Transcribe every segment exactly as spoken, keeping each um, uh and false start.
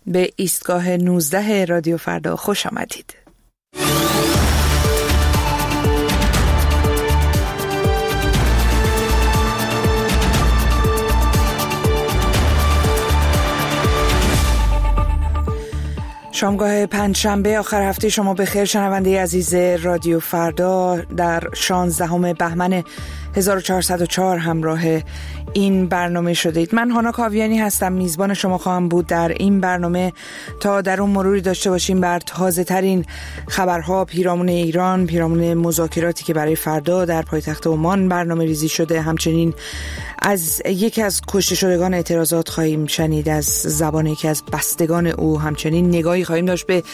به ایستگاه نوزده رادیو فردا خوش آمدید. شامگاه پنجشنبه آخر هفته شما بخیر شنونده عزیز رادیو فردا. در شانزدهم بهمن هزار و چهارصد و چهار همراه این برنامه شدید. من هانا کاویانی هستم، میزبان شما خواهم بود در این برنامه تا در اون مروری داشته باشیم بر تازه ترین خبرها پیرامون ایران، پیرامون مذاکراتی که برای فردا در پایتخت عمان برنامه ریزی شده. همچنین از یکی از کشته شدگان اعتراضات خواهیم شنید از زبان یکی از بستگان او. همچنین نگاهی خواهیم داشت به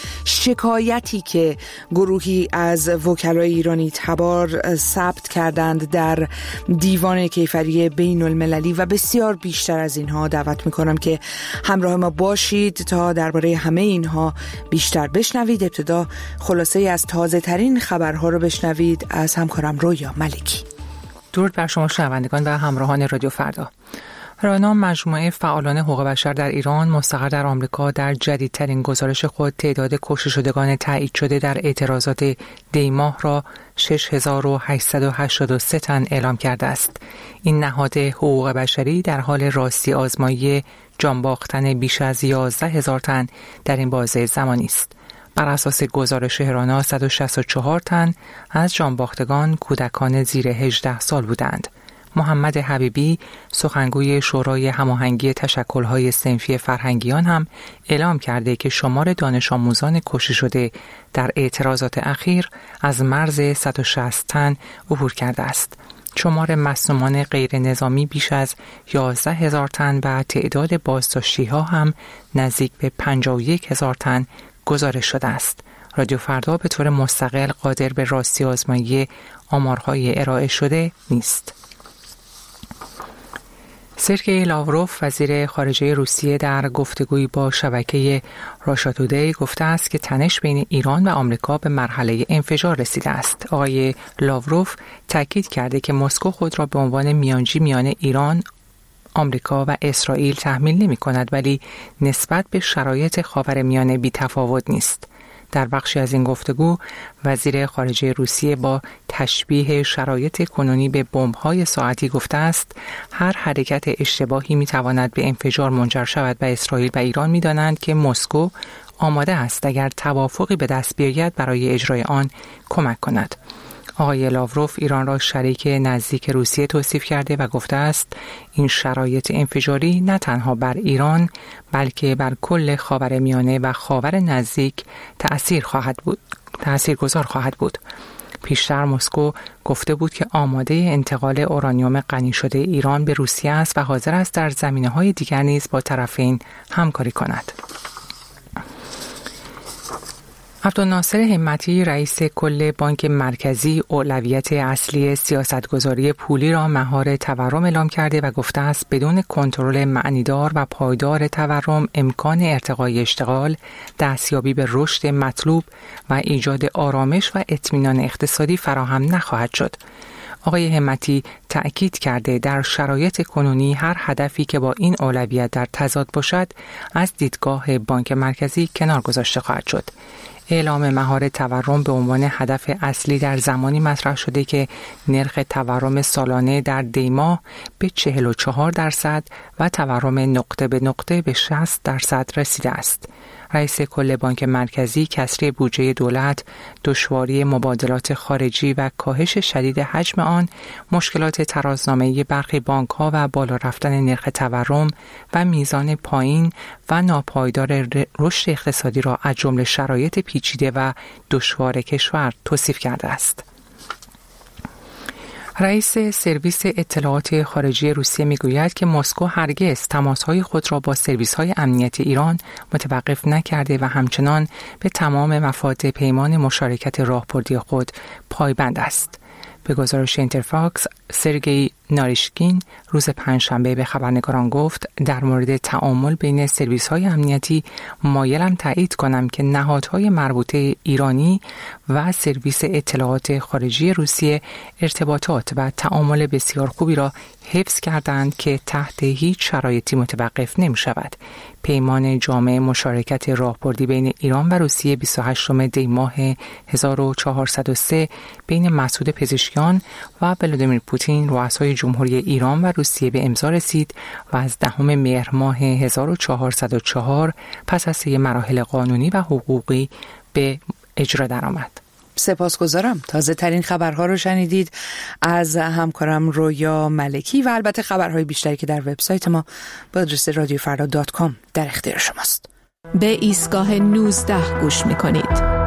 شکایتی که گروهی از وکلای ایرانی تبار ثبت کردند در دیوان کیفری بین المللی و بسیار بیشتر از اینها. دعوت میکنم که همراه ما باشید تا درباره همه اینها بیشتر بشنوید. ابتدا خلاصه ای از تازه ترین خبرها رو بشنوید از همکارم رویا ملکی. درود بر شما شنوندگان و همراهان رادیو فردا. رانا، مجموعه فعالان حقوق بشر در ایران مستقر در آمریکا، در جدیدترین گزارش خود تعداد کشته شدگان تایید شده در اعتراضات دی ماه را شش هزار و هشتصد و هشتاد و سه تن اعلام کرده است. این نهاد حقوق بشری در حال راستی آزمایی جانباختن بیش از یازده هزار تن در این بازه زمانی است. بر اساس گزارش رانا، صد و شصت و چهار تن از جانباختگان کودکان زیر هجده سال بودند. محمد حبیبی، سخنگوی شورای هماهنگی تشکل‌های صنفی فرهنگیان، هم اعلام کرده که شمار دانش آموزان کشته شده در اعتراضات اخیر از مرز صد و شصت تن عبور کرده است. شمار مصدومان غیر نظامی بیش از یازده هزار تن و تعداد بازداشتی‌ها هم نزدیک به پنجاه و یک هزار تن گزارش شده است. رادیو فردا به طور مستقل قادر به راستی آزمایی آمارهای ارائه شده نیست. سرگئی لاوروف، وزیر خارجه روسیه، در گفتگویی با شبکه راشا تودی گفته است که تنش بین ایران و آمریکا به مرحله انفجار رسیده است. آقای لاوروف تاکید کرده که مسکو خود را به عنوان میانجی میان ایران، آمریکا و اسرائیل تحمیل نمی کند، ولی نسبت به شرایط خاورمیانه بی تفاوت نیست. در بخشی از این گفتگو، وزیر خارجه روسیه با تشبیه شرایط کنونی به بمب‌های ساعتی گفته است هر حرکت اشتباهی می‌تواند به انفجار منجر شود و اسرائیل و ایران می‌دانند که مسکو آماده است اگر توافقی به دست بیاید برای اجرای آن کمک کند. آقای لاوروف ایران را شریک نزدیک روسیه توصیف کرده و گفته است این شرایط انفجاری نه تنها بر ایران بلکه بر کل خاورمیانه و خاور نزدیک تأثیر خواهد بود تأثیرگذار خواهد بود. پیشتر مسکو گفته بود که آماده انتقال اورانیوم غنی شده ایران به روسیه است و حاضر است در زمینه‌های دیگر نیز با طرفین همکاری کند. عبدالناصر همتی، رئیس کل بانک مرکزی، اولویت اصلی سیاستگذاری پولی را مهار تورم اعلام کرده و گفته است بدون کنترل معنیدار و پایدار تورم امکان ارتقای اشتغال، دستیابی به رشد مطلوب و ایجاد آرامش و اطمینان اقتصادی فراهم نخواهد شد. آقای همتی تأکید کرده در شرایط کنونی هر هدفی که با این اولویت در تضاد باشد از دیدگاه بانک مرکزی کنار گذاشته خواهد شد. اعلام مهار تورم به عنوان هدف اصلی در زمانی مطرح شده که نرخ تورم سالانه در دی ماه به چهل و چهار درصد و تورم نقطه به نقطه به شصت درصد رسیده است. رئیس کل بانک مرکزی کسری بودجه دولت، دشواری مبادلات خارجی و کاهش شدید حجم آن، مشکلات ترازنامه‌ای برخی بانک‌ها و بالا رفتن نرخ تورم و میزان پایین و ناپایدار رشد اقتصادی را از جمله شرایط پیچیده و دشوار کشور توصیف کرده است. رئیس سرویس اطلاعات خارجی روسیه میگوید که مسکو هرگز تماس‌های خود را با سرویس‌های امنیتی ایران متوقف نکرده و همچنان به تمام مفاد پیمان مشارکت راهبردی خود پایبند است. به گزارش اینترفاکس، سرگئی ناریشکین روز پنجشنبه به خبرنگاران گفت در مورد تعامل بین سرویس‌های امنیتی مایلم تایید کنم که نهادهای مربوطه ایرانی و سرویس اطلاعات خارجی روسیه ارتباطات و تعامل بسیار خوبی را حفظ کردند که تحت هیچ شرایطی متوقف نمی شود. پیمان جامع مشارکت راهبردی بین ایران و روسیه بیست و هشتم دی ماه هزار و چهارصد و سه بین مسعود پزشکیان و ولادیمیر پوتین رؤسای جمهوری ایران و روسیه به امضا رسید و از دهم مهر ماه هزار و چهارصد و چهار پس از طی مراحل قانونی و حقوقی به اجرا درآمد. سپاسگزارم. تازه ترین خبرها رو شنیدید از همکارم رویا ملکی و البته خبرهای بیشتری که در وبسایت ما با آدرس رادیو فردا دات کام در اختیار شماست. به ایستگاه نوزده گوش میکنید.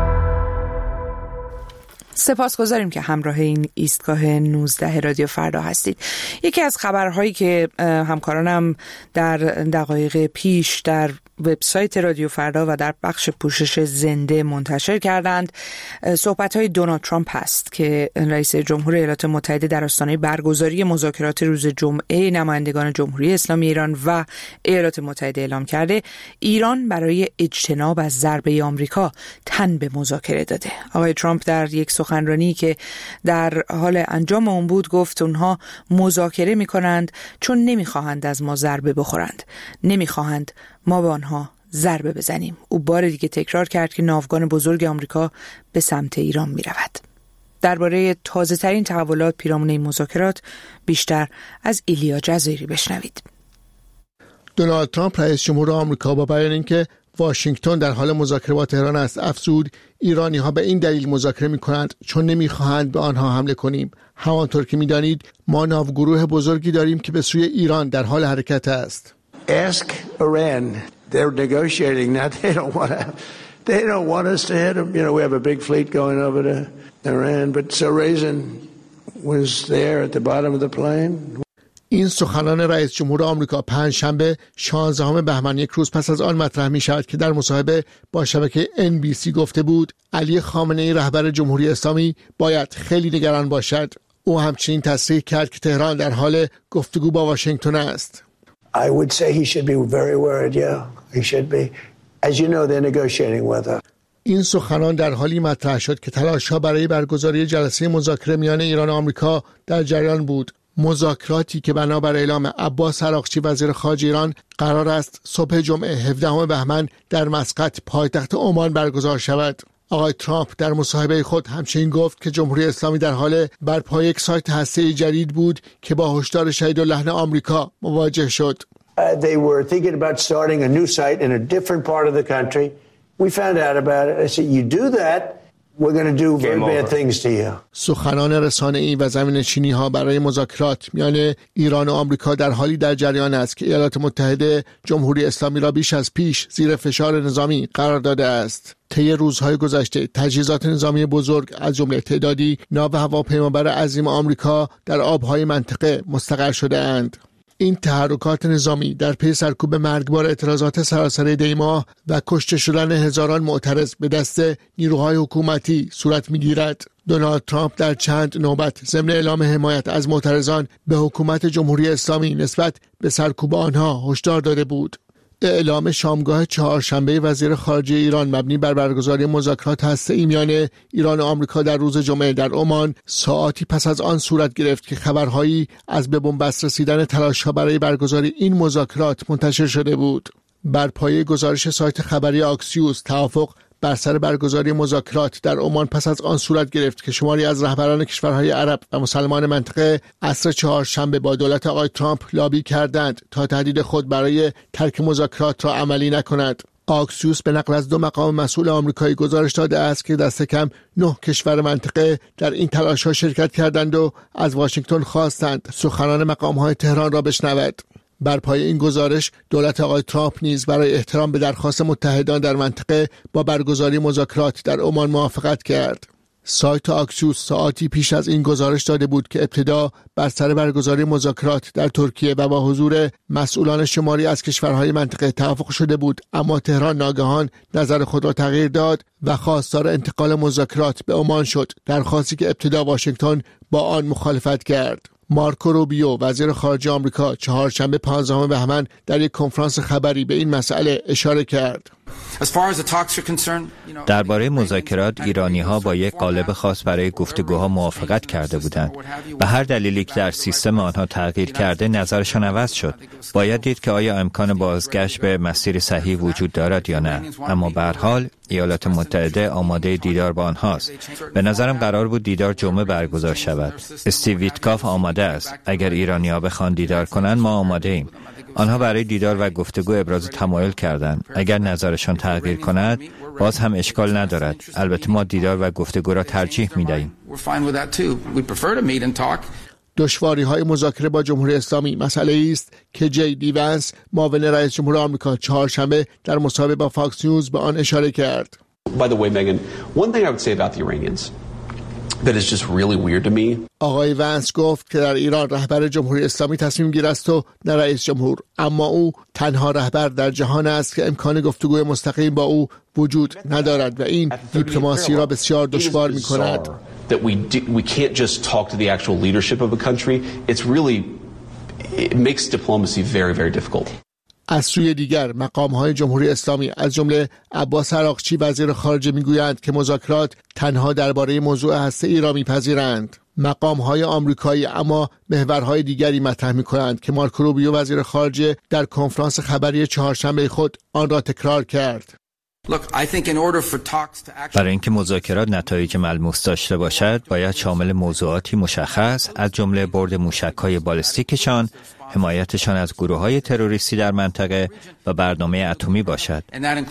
سپاسگزاریم که همراه این ایستگاه نوزده رادیو فردا هستید. یکی از خبرهایی که همکارانم در دقایق پیش در وبسایت رادیو فردا و در بخش پوشش زنده منتشر کردند صحبت‌های دونالد ترامپ هست که رئیس جمهور ایالات متحده در آستانه برگزاری مذاکرات روز جمعه نمایندگان جمهوری اسلامی ایران و ایالات متحده اعلام کرده ایران برای اجتناب از ضربه آمریکا تن به مذاکره داده. آقای ترامپ در یک سخنرانی که در حال انجام اون بود گفت اونها مذاکره می‌کنند چون نمی‌خواهند از ما ضربه بخورند، نمی‌خواهند ما به آنها ضربه بزنیم. او بار دیگه تکرار کرد که ناوگان بزرگ آمریکا به سمت ایران می رود. درباره تازه ترین تحولات پیرامون این مذاکرات بیشتر از ایلیا جزیری بشنوید. دونالد ترامپ رئیس جمهور آمریکا با بیان اینکه واشنگتن در حال مذاکره با تهران است افزود ایرانی ها به این دلیل مذاکره می کنند چون نمی خواهند به آنها حمله کنیم. همانطور که می دانید ما ناوگروه بزرگی داریم که به سوی ایران در حال حرکت است. Ask Iran. They're negotiating now. They don't want to. They don't want us to hit them. You know, we have a big fleet going over to Iran. But so Raisin was there at the bottom of the plane. این سخنان رئیس جمهور آمریکا پنجشنبه شانزدهم بهمن یک روز پس از آن مطرح می شود که در مصاحبه با شبکه ان بی سی گفته بود علی خامنه‌ای رهبر جمهوری اسلامی باید خیلی نگران باشد. او همچنین تصریح کرد که تهران در حال گفتگو با واشنگتن است. I would say he should be very worried. Yeah, he should be. As you know, they're negotiating with us. این سخنان در حالی مطرح شد که تلاش‌ها برای برگزاری جلسه مذاکره میان ایران و آمریکا در جریان بود. مذاکراتی که بنابر اعلام عباس عراقچی وزیر خارجه ایران قرار است صبح جمعه هفدهم بهمن در مسقط پایتخت عمان برگزار شود. آقای ترامپ در مصاحبه خود همچنین گفت که جمهوری اسلامی در حال برپای یک سایت هسته‌ای جدید بود که با هشدار شدیداللحن آمریکا مواجه شد. Uh, they were thinking about starting a new site in a different part of the country. We found out about it. I said, you do that, we're going to do very bad things to you. سخنان رسانه‌ای و زمین‌نشینی‌ها برای مذاکرات میان ایران و آمریکا در حالی در جریان است که ایالات متحده جمهوری اسلامی را بیش از پیش زیر فشار نظامی قرار داده است. طی روزهای گذشته تجهیزات نظامی بزرگ از جمله تعدادی ناو هواپیمابر عظیم آمریکا در آبهای منطقه مستقر شده اند. این تحرکات نظامی در پی سرکوب مرگبار اعتراضات سراسر دی ماه و کشته شدن هزاران معترض به دست نیروهای حکومتی صورت می‌گیرد. دونالد ترامپ در چند نوبت ضمن اعلام حمایت از معترضان به حکومت جمهوری اسلامی نسبت به سرکوب آنها هشدار داده بود. اعلام شامگاه چهارشنبه وزیر خارجه ایران مبنی بر برگزاری مذاکرات هسته‌ای میان ایران و آمریکا در روز جمعه در عمان ساعاتی پس از آن صورت گرفت که خبرهایی از به بنبست رسیدن تلاش‌ها برای برگزاری این مذاکرات منتشر شده بود. بر پایه گزارش سایت خبری آکسیوس توافق بر سر برگزاری مذاکرات در عمان پس از آن صورت گرفت که شماری از رهبران کشورهای عرب و مسلمان منطقه عصر چهارشنبه با دولت آقای ترامپ لابی کردند تا تهدید خود برای ترک مذاکرات را عملی نکند. آکسیوس به نقل از دو مقام مسئول آمریکایی گزارش داده است که دست کم نه کشور منطقه در این تلاش‌ها شرکت کردند و از واشنگتن خواستند سخنان مقام‌های تهران را بشنود. بر پای این گزارش دولت آقای ترامپ نیز برای احترام به درخواست متحدان در منطقه با برگزاری مذاکرات در عمان موافقت کرد. سایت آکسیوس ساعتی پیش از این گزارش داده بود که ابتدا بر سر برگزاری مذاکرات در ترکیه و با حضور مسئولان شماری از کشورهای منطقه توافق شده بود، اما تهران ناگهان نظر خود را تغییر داد و خواستار انتقال مذاکرات به عمان شد، درخواستی که ابتدا واشنگتن با آن مخالفت کرد. مارکو روبیو وزیر خارجه آمریکا چهارشنبه پانزدهم بهمن در یک کنفرانس خبری به این مسئله اشاره کرد. درباره مذاکرات ایرانی‌ها با یک قالب خاص برای گفتگوها موافقت کرده بودند. به هر دلیلی که در سیستم آنها تغییر کرده نظرشان عوض شد. باید دید که آیا امکان بازگشت به مسیر صحیح وجود دارد یا نه. اما به هر حال ایالات متحده آماده دیدار با آنهاست. به نظرم قرار بود دیدار جمعه برگزار شود. استیو ویتکاف آماده است. اگر ایرانی‌ها بخوان دیدار کنند ما آماده ایم. آنها برای دیدار و گفتگو ابراز تمایل کردند. اگر نظرشان تغییر کند باز هم اشکال ندارد. البته ما دیدار و گفتگو را ترجیح می‌دهیم. دشواری‌های مذاکره با جمهوری اسلامی مسئله است که جی دی ونس معاون رئیس جمهور آمریکا چهارشنبه در مصاحبه با فاکس نیوز به آن اشاره کرد. By the way, Megan, one thing I would say about the Iranians that is just really weird to me. آقای ونس گفت که در ایران رهبر جمهوری اسلامی تصمیم گیر است و نه رئیس جمهور، اما او تنها رهبر در جهان است که امکان گفتگوی مستقیم با او وجود ندارد و این دیپلماسی را بسیار دشوار می‌کند. That we do, we can't just talk to the actual leadership of a country. It's really it makes diplomacy very very difficult. از سوی دیگر مقام‌های جمهوری اسلامی از جمله عباس عراقچی وزیر خارجه میگویند که مذاکرات تنها درباره موضوع هسته‌ای را میپذیرند. مقام‌های آمریکایی اما محورهای دیگری مطرح می‌کنند که مارکو روبیو وزیر خارجه در کنفرانس خبری چهارشنبه خود آن را تکرار کرد. برای اینکه مذاکرات نتایج ملموس داشته باشد باید شامل موضوعاتی مشخص از جمله برد موشک‌های بالستیکشان، حمایتشان از گروه‌های تروریستی در منطقه و برنامه اتمی باشد.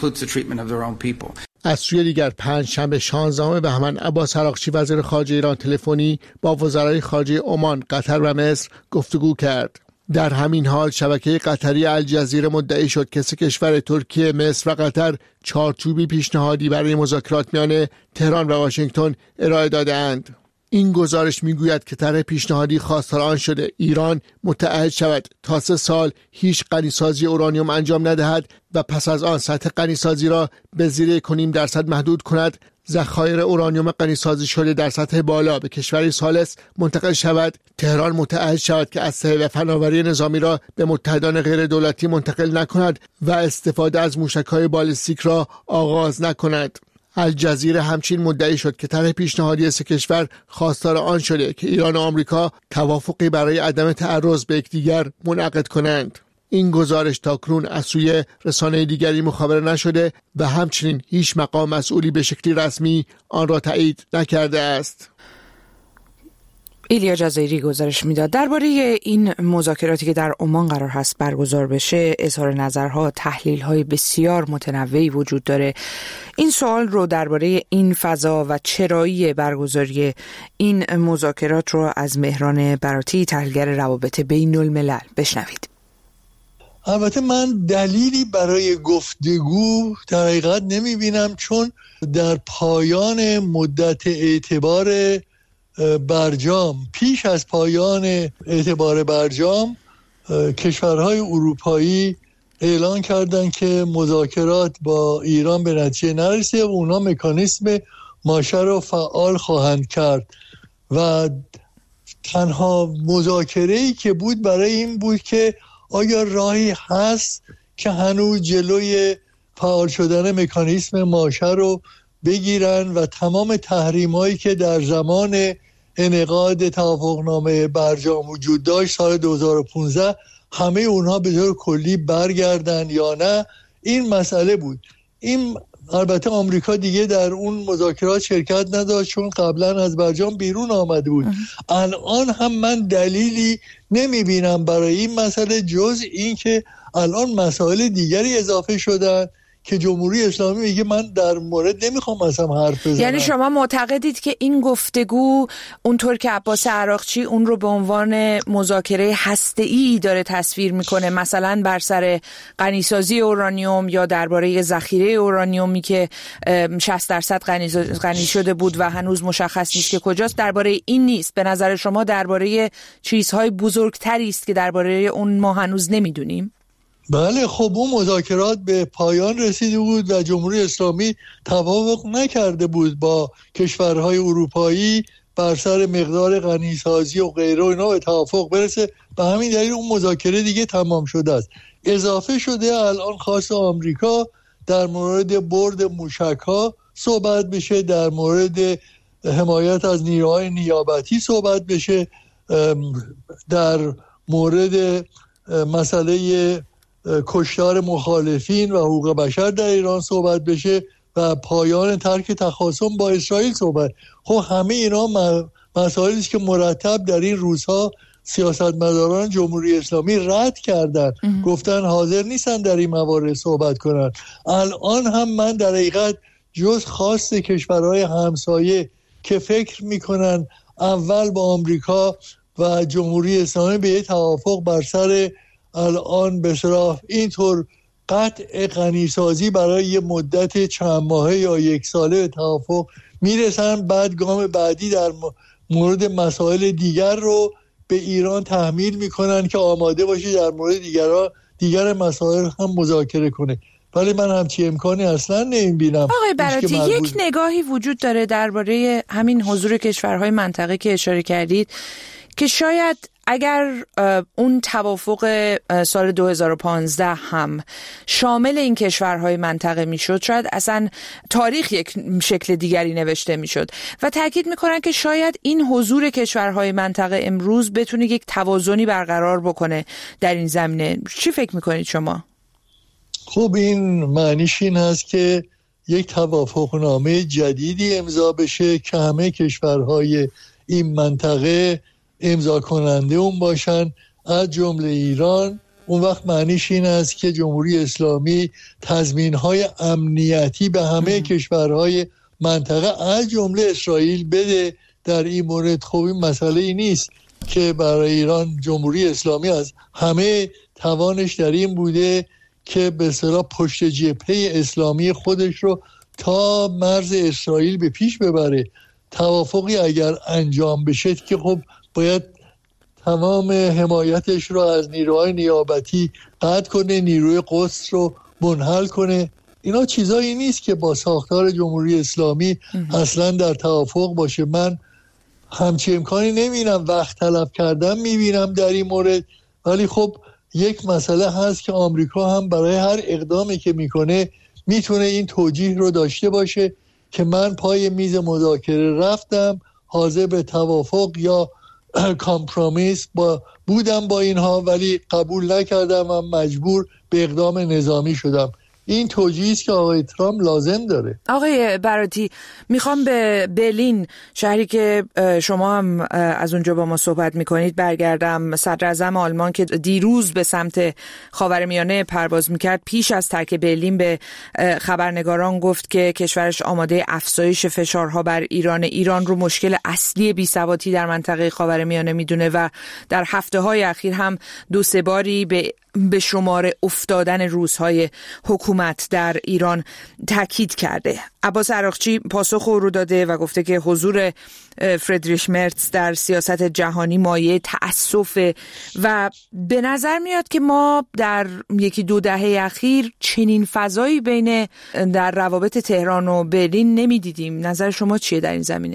از سوی دیگر پنجشنبه شانزدهم بهمن عباس عراقچی وزیر خارجه ایران تلفنی با وزرای خارجه عمان، قطر و مصر گفتگو کرد. در همین حال شبکه قطری الجزیره مدعی شد که سه کشور ترکیه، مصر و قطر چارچوبی پیشنهادی برای مذاکرات میان تهران و واشنگتن ارائه داده‌اند. این گزارش میگوید که طرح پیشنهادی خواستار آن شده ایران متعهد شود تا سه سال هیچ غنیسازی اورانیوم انجام ندهد و پس از آن سطح غنیسازی را به زیر یک و نیم درصد محدود کند، ذخایر اورانیوم غنیسازی شده در سطح بالا به کشوری ثالث منتقل شود، تهران متعهد شود که اسلحه و فناوری نظامی را به متحدان غیر دولتی منتقل نکند و استفاده از موشک‌های بالستیک را آغاز نکند. الجزیره همچنین مدعی شد که طرح پیشنهادی سه کشور خواستار آن شده که ایران و آمریکا توافقی برای عدم تعرض به یکدیگر منعقد کنند. این گزارش تاکنون از سوی رسانه دیگری مخابره نشده و همچنین هیچ مقام مسئولی به شکلی رسمی آن را تایید نکرده است. ایلیا جزایری گزارش میداد. درباره این مذاکراتی که در عمان قرار هست برگزار بشه اظهار نظرها، تحلیل‌های بسیار متنوعی وجود داره. این سوال رو درباره این فضا و چرایی برگزاری این مذاکرات رو از مهران براتی، تحلیلگر روابط بین الملل بشنوید. البته من دلیلی برای گفتگو در حقیقت نمیبینم، چون در پایان مدت اعتبار برجام، پیش از پایان اعتبار برجام، کشورهای اروپایی اعلان کردن که مذاکرات با ایران به نتیجه نرسیده و اونا مکانیسم ماشه رو فعال خواهند کرد و تنها مذاکره‌ای که بود برای این بود که آیا راهی هست که هنوز جلوی فعال شدن مکانیسم ماشه رو بگیرن و تمام تحریمایی که در زمان انعقاد توافقنامه برجام وجود داشت سال دو هزار و پانزده همه اونها به طور کلی برگردن یا نه. این مسئله بود. این البته آمریکا دیگه در اون مذاکرات شرکت نداشت چون قبلا از برجام بیرون آمده بود. الان هم من دلیلی نمیبینم برای این مسئله جز این که الان مسائل دیگری اضافه شدن که جمهوری اسلامی میگه من در مورد نمیخوام اصلا حرف بزنم. یعنی شما معتقدید که این گفتگو اونطور که عباس عراقچی اون رو به عنوان مذاکره هسته‌ای داره تصویر میکنه، مثلا بر سر غنیسازی اورانیوم یا درباره ذخیره اورانیومی که شصت درصد غنی شده بود و هنوز مشخص نیست که کجاست، درباره این نیست؟ به نظر شما درباره چیزهای بزرگتری است که درباره اون ما هنوز نمیدونیم؟ بله، خب اون مذاکرات به پایان رسیده بود و جمهوری اسلامی توافق نکرده بود با کشورهای اروپایی بر سر مقدار غنیسازی و غیره و اینا به توافق برسه. به همین دلیل اون مذاکره دیگه تمام شده است. اضافه شده الان خواست آمریکا در مورد برد موشک‌ها صحبت بشه، در مورد حمایت از نیروهای نیابتی صحبت بشه، در مورد مسئله کشتار مخالفین و حقوق بشر در ایران صحبت بشه و پایان ترک تخاصم با اسرائیل صحبت. خب همه اینا مسائلی است که مرتب در این روزها سیاستمداران جمهوری اسلامی رد کردن، گفتن حاضر نیستن در این موارد صحبت کنن. الان هم من در حقیقت جز خواست کشورهای همسایه که فکر میکنن اول با آمریکا و جمهوری اسلامی به یه توافق بر سر الان به صراحت اینطور قطع غنیسازی برای یه مدت چند ماهه یا یک ساله به توافق میرسن، بعد گام بعدی در مورد مسائل دیگر رو به ایران تحمیل میکنن که آماده باشه در مورد دیگر دیگر مسائل هم مذاکره کنه. ولی من همچی امکانی اصلا نمیبینم. آقای براتی، یک نگاهی وجود داره درباره همین حضور کشورهای منطقه که اشاره کردید که شاید اگر اون توافق سال دو هزار و پانزده هم شامل این کشورهای منطقه میشد، شاید اصلا تاریخ یک شکل دیگری نوشته میشد و تاکید میکنن که شاید این حضور کشورهای منطقه امروز بتونه یک توازنی برقرار بکنه در این زمینه. چی فکر میکنید شما؟ خب این معنیش این هست که یک توافقنامه جدیدی امضا بشه که همه کشورهای این منطقه امضا کننده اون باشن، از جمله ایران. اون وقت معنیش این است که جمهوری اسلامی تضمین‌های امنیتی به همه ام. کشورهای منطقه از جمله اسرائیل بده در این مورد. خب این مسئله ای نیست که برای ایران جمهوری اسلامی از همه توانش در این بوده که به اصطلاح پشت جبهه اسلامی خودش رو تا مرز اسرائیل به پیش ببره. توافقی اگر انجام بشه که خب باید تمام حمایتش رو از نیروهای نیابتی قطع کنه، نیروی قدس رو منحل کنه. اینا چیزایی نیست که با ساختار جمهوری اسلامی اصلا در توافق باشه. من همچی امکانی نمیبینم، وقت طلب کردم میبینم در این مورد. ولی خب یک مسئله هست که آمریکا هم برای هر اقدامی که میکنه میتونه این توجیه رو داشته باشه که من پای میز مذاکره رفتم، حاضر به توافق یا کامپرومیس با بودم با اینها، ولی قبول نکردم و مجبور به اقدام نظامی شدم. این توجیهی است که آقای ترامپ لازم داره. آقای براتی، میخوام به برلین، شهری که شما هم از اونجا با ما صحبت میکنید، برگردم. صدر اعظم آلمان که دیروز به سمت خاورمیانه پرواز میکرد، پیش از ترک برلین به خبرنگاران گفت که کشورش آماده افزایش فشارها بر ایران ایران رو مشکل اصلی بی‌ثباتی در منطقه خاورمیانه میدونه و در هفته‌های اخیر هم دو سه باری به به شمار افتادن روزهای حکومت در ایران تاکید کرده. عباس عراقچی پاسخ او رو داده و گفته که حضور فریدریش مرتز در سیاست جهانی مایه تأسفه و به نظر میاد که ما در یکی دو دهه اخیر چنین فضایی بین در روابط تهران و برلین نمیدیدیم. نظر شما چیه در این زمینه؟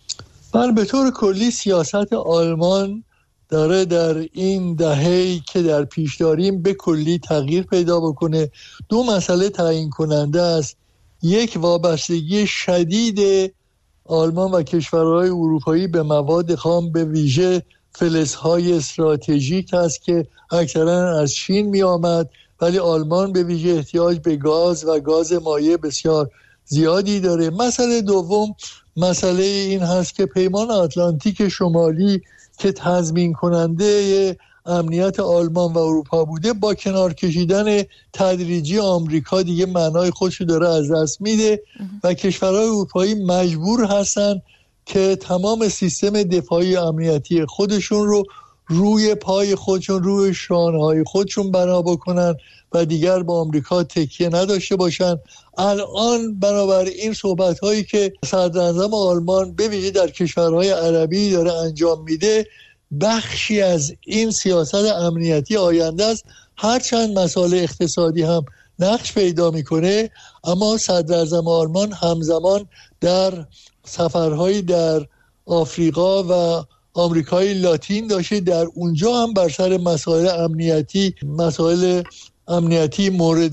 من به طور کلی سیاست آلمان داره در این دهه‌ای که در پیش داریم به کلی تغییر پیدا بکنه. دو مسئله تعیین کننده است. یک، وابستگی شدید آلمان و کشورهای اروپایی به مواد خام، به ویژه فلزهای استراتژیک است که اکثرا از چین می آمد، ولی آلمان به ویژه احتیاج به گاز و گاز مایع بسیار زیادی داره. مسئله دوم، مسئله این هست که پیمان آتلانتیک شمالی که تضمین کننده امنیت آلمان و اروپا بوده، با کنار کشیدن تدریجی آمریکا دیگه معنای خودشو داره از دست میده و کشورهای اروپایی مجبور هستن که تمام سیستم دفاعی امنیتی خودشون رو روی پای خودشون، روی شانه‌های خودشون بنا بکنن و دیگر با آمریکا تکیه نداشته باشن. الان بنابراین صحبت‌هایی که صدراعظم آلمان به ویژه در کشورهای عربی داره انجام میده بخشی از این سیاست امنیتی آینده است. هرچند مسائل اقتصادی هم نقش پیدا میکنه، اما صدراعظم آلمان همزمان در سفرهایی در آفریقا و آمریکای لاتین داشته، در اونجا هم بر سر مسائل امنیتی مسائل امنیتی مورد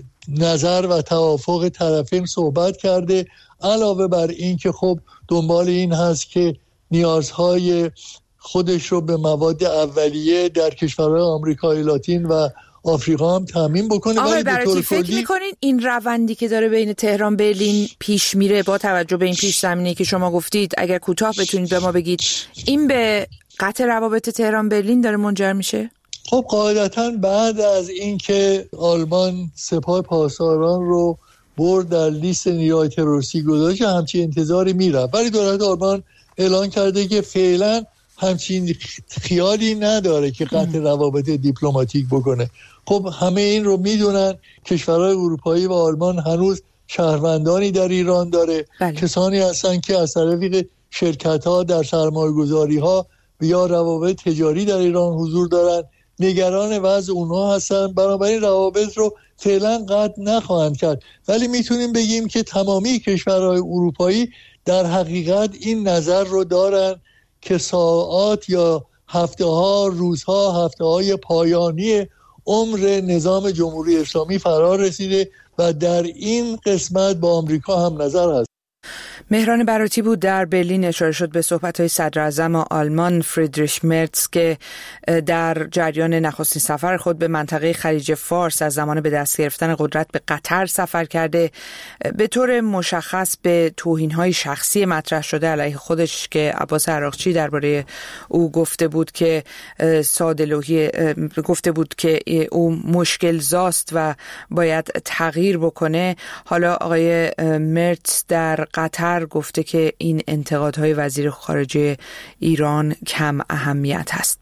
نظر و توافق طرفین صحبت کرده. علاوه بر این که خب دنبال این هست که نیازهای خودش رو به مواد اولیه در کشورهای آمریکای لاتین و آفریقا هم تامین بکنه. آقای براتی فکر میکنین این روندی که داره بین تهران برلین پیش میره با توجه به این پیش زمینه‌ای که شما گفتید، اگر کوتاه بتونید به ما بگید، این به قطع روابط تهران برلین داره منجر میشه؟ خب قاعدتاً بعد از اینکه آلمان سپاه پاسداران رو برد در لیست نیروهای تروریستی گذاشت همچین انتظاری میره، ولی دولت آلمان اعلان کرده که فعلا همچین خیالی نداره که قطع روابط دیپلماتیک بکنه. خب همه این رو میدونن. کشورهای اروپایی و آلمان هنوز شهروندانی در ایران داره. بله. کسانی هستن که از طریق شرکت‌ها در سرمایه‌گذاری‌ها یا روابط تجاری در ایران حضور دارن، نگران وضع اونها هستن. بنابراین روابط رو فعلا قطع نخواهند کرد، ولی میتونیم بگیم که تمامی کشورهای اروپایی در حقیقت این نظر رو دارن که ساعات یا هفته ها، روزها، هفته های پایانی عمر نظام جمهوری اسلامی فرا رسیده و در این قسمت با آمریکا هم نظر هست. مهران براتی بود. در برلین اشاره شد به صحبت‌های صدراعظم آلمان فریدریش مرتز که در جریان نخستین سفر خود به منطقه خلیج فارس از زمان به دست گرفتن قدرت به قطر سفر کرده. به طور مشخص به توهین‌های شخصی مطرح شده علیه خودش که عباس عراقچی درباره او گفته بود که ساده‌لوحی گفته بود که او مشکل زاست و باید تغییر بکنه. حالا آقای مرتز در قطر گفته که این انتقادهای وزیر خارجه ایران کم اهمیت هست.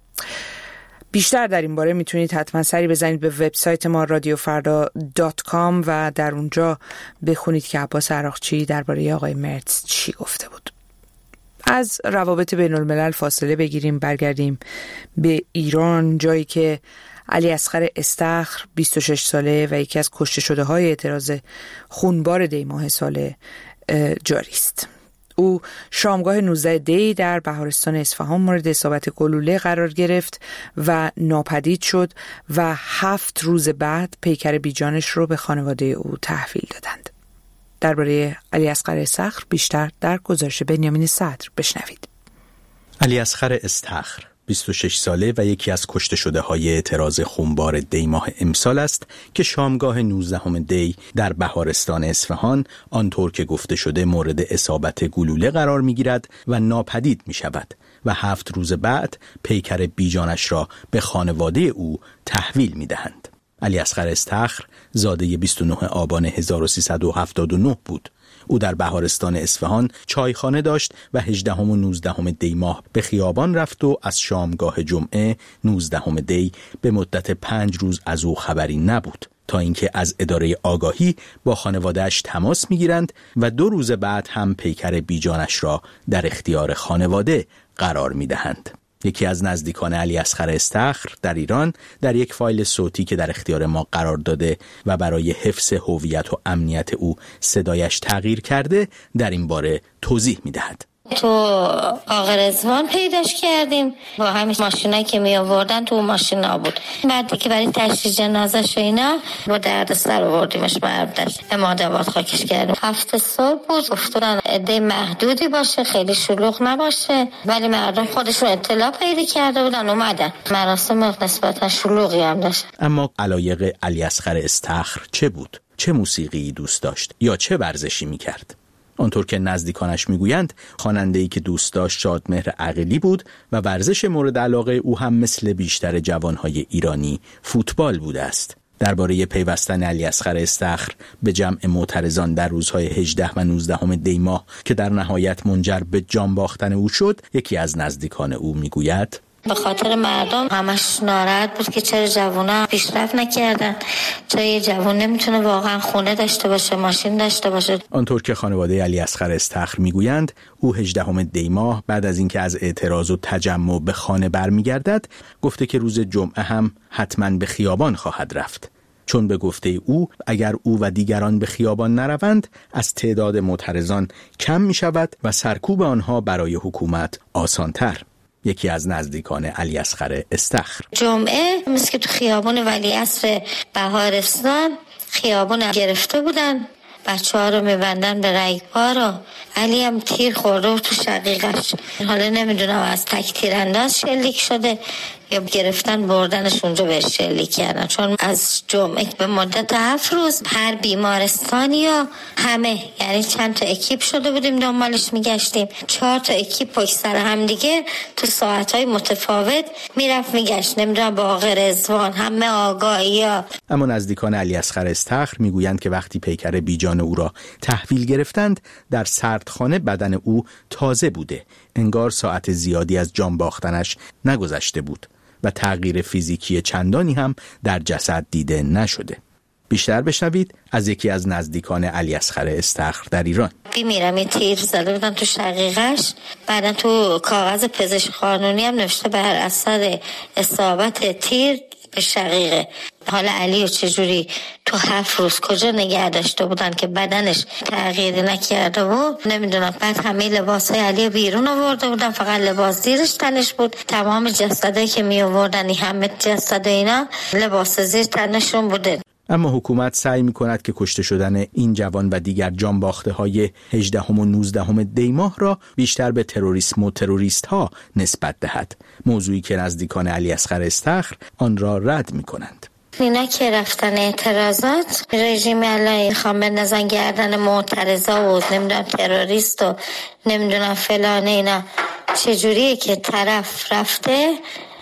بیشتر در این باره میتونید حتما سری بزنید به وبسایت ما رادیو فردا دات کام و در اونجا بخونید که عباس عراقچی درباره آقای مرتز چی گفته بود. از روابط بین الملل فاصله بگیریم، برگردیم به ایران، جایی که علی اصغر استخر بیست و شش ساله و یکی از کشته شده های اعتراض خونبار دی ماه سال جاری است. او شامگاه نوزده دی در بهارستان اصفهان مورد اصابت گلوله قرار گرفت و ناپدید شد و هفت روز بعد پیکر بیجانش رو به خانواده او تحویل دادند. درباره علی اصغر استخر بیشتر در گزارش بنیامین صدر بشنوید. علی اصغر استخر بیست و شش ساله و یکی از کشته شده های اعتراض خونبار دی ماه امسال است که شامگاه نوزدهم دی در بهارستان اصفهان آنطور که گفته شده مورد اصابت گلوله قرار می گیرد و ناپدید می شود و هفت روز بعد پیکر بیجانش را به خانواده او تحویل می دهند. علی اصغر استخر زاده بیست و نه آبان هزار و سیصد و هفتاد و نه بود. او در بهارستان اصفهان چایخانه داشت و هجدهم و نوزدهم دی ماه به خیابان رفت و از شامگاه جمعه نوزدهم دی به مدت پنج روز از او خبری نبود تا اینکه از اداره آگاهی با خانواده‌اش تماس می‌گیرند و دو روز بعد هم پیکر بیجانش را در اختیار خانواده قرار می‌دهند. یکی از نزدیکان علی اصغر استخر در ایران در یک فایل صوتی که در اختیار ما قرار داده و برای حفظ هویت و امنیت او صدایش تغییر کرده در این باره توضیح می‌دهد. تو آقرزوان پیداش کردیم با همین ماشینایی که می آوردن تو ماشینا بود. بعد که برای تشییع جنازش و اینا با دردسر آوردیمش برداشت امادآباد خاکش کردیم. هفته صبح بود، گفتن عده محدودی باشه، خیلی شلوغ نباشه، ولی مردم خودشون اطلاع پیدا کرده بودن اومدن. مراسم نسبتا شلوغی هم داشت. اما علایق علی اصغر استخر چه بود؟ چه موسیقی دوست داشت یا چه ورزشی می‌کرد؟ آنطور که نزدیکانش میگویند خواننده‌ای که دوست داشت شادمهر عقیلی بود و ورزش مورد علاقه او هم مثل بیشتر جوانهای ایرانی فوتبال بوده است. درباره پیوستن علیاصغر استخر به جمع معترضان در روزهای هجده و نوزده دی ماه که در نهایت منجر به جان باختن او شد، یکی از نزدیکان او میگوید: به خاطر مردم همش ناراحت بود که چرا جوونا پیشرفت نکردن، چرا یه جوون نمیتونه واقعا خونه داشته باشه، ماشین داشته باشه. آنطور که خانواده علیاصغر استخر میگویند او هجدهم دی ماه بعد از اینکه از اعتراض و تجمع به خانه برمیگردد گفته که روز جمعه هم حتما به خیابان خواهد رفت، چون به گفته او اگر او و دیگران به خیابان نروند از تعداد معترضان کم می شود و سرکوب آنها برای حکومت آسانتر. یکی از نزدیکان علیاصغر استخر: جمعه مثل که تو خیابان ولیعصر بهارستان خیابان گرفته بودن، بچه ها رو میبندن به رگپا رو. علی هم تیر خورده و تو شقیقش، حالا نمیدونم از تک تیرانداز شلیک شده یا گرفتن بردنش اونجا بهش شلیک کردن، چون از جمعه به مدت هفت روز هر بیمارستانی یا همه، یعنی چند تا اکیپ شده بودیم دنبالش میگشتیم، چهار تا اکیپ پشت سر هم دیگه تو ساعتهای متفاوت میرفت میگشت، نمیدونم باغ رضوان، همه آگاهی ها. اما نزدیکان علیاصغر استخر میگویند که وقتی پیکر بیجان او را تحویل گرفتند در سردخانه بدن او تازه بوده، انگار ساعت زیادی از جان باختنش نگذشته بود و تغییر فیزیکی چندانی هم در جسد دیده نشده. بیشتر بشنوید از یکی از نزدیکان علیاصغر استخر در ایران: میرم یه تیر زده بودن تو شقیقش، بعدا تو کاغذ پزشک قانونی هم نوشته بر اثر اصابت تیر به شقیقه. حالا علیو چجوری تو هفت روز کجا نگه داشته بودن که بدنش تغییر نکرده و نمیدونم. بعد همه لباسای علی بیرون آورده بودن، فقط لباس زیرش تنش بود. تمام جسدایی که می آوردن همه جسد اینا لباس زیر تنشون بوده. اما حکومت سعی می کند که کشته شدن این جوان و دیگر جان باخته های هجدهم و نوزدهم دی ماه را بیشتر به تروریسم و تروریست ها نسبت دهد، موضوعی که نزدیکان علیاصغر استخر آن را رد می کنند. اینا که رفتن اعتراضات رژیم الان خوام بندازن گردن معترضا و نمیدونم تروریست و نمیدونم فلان اینا. چجوریه که طرف رفته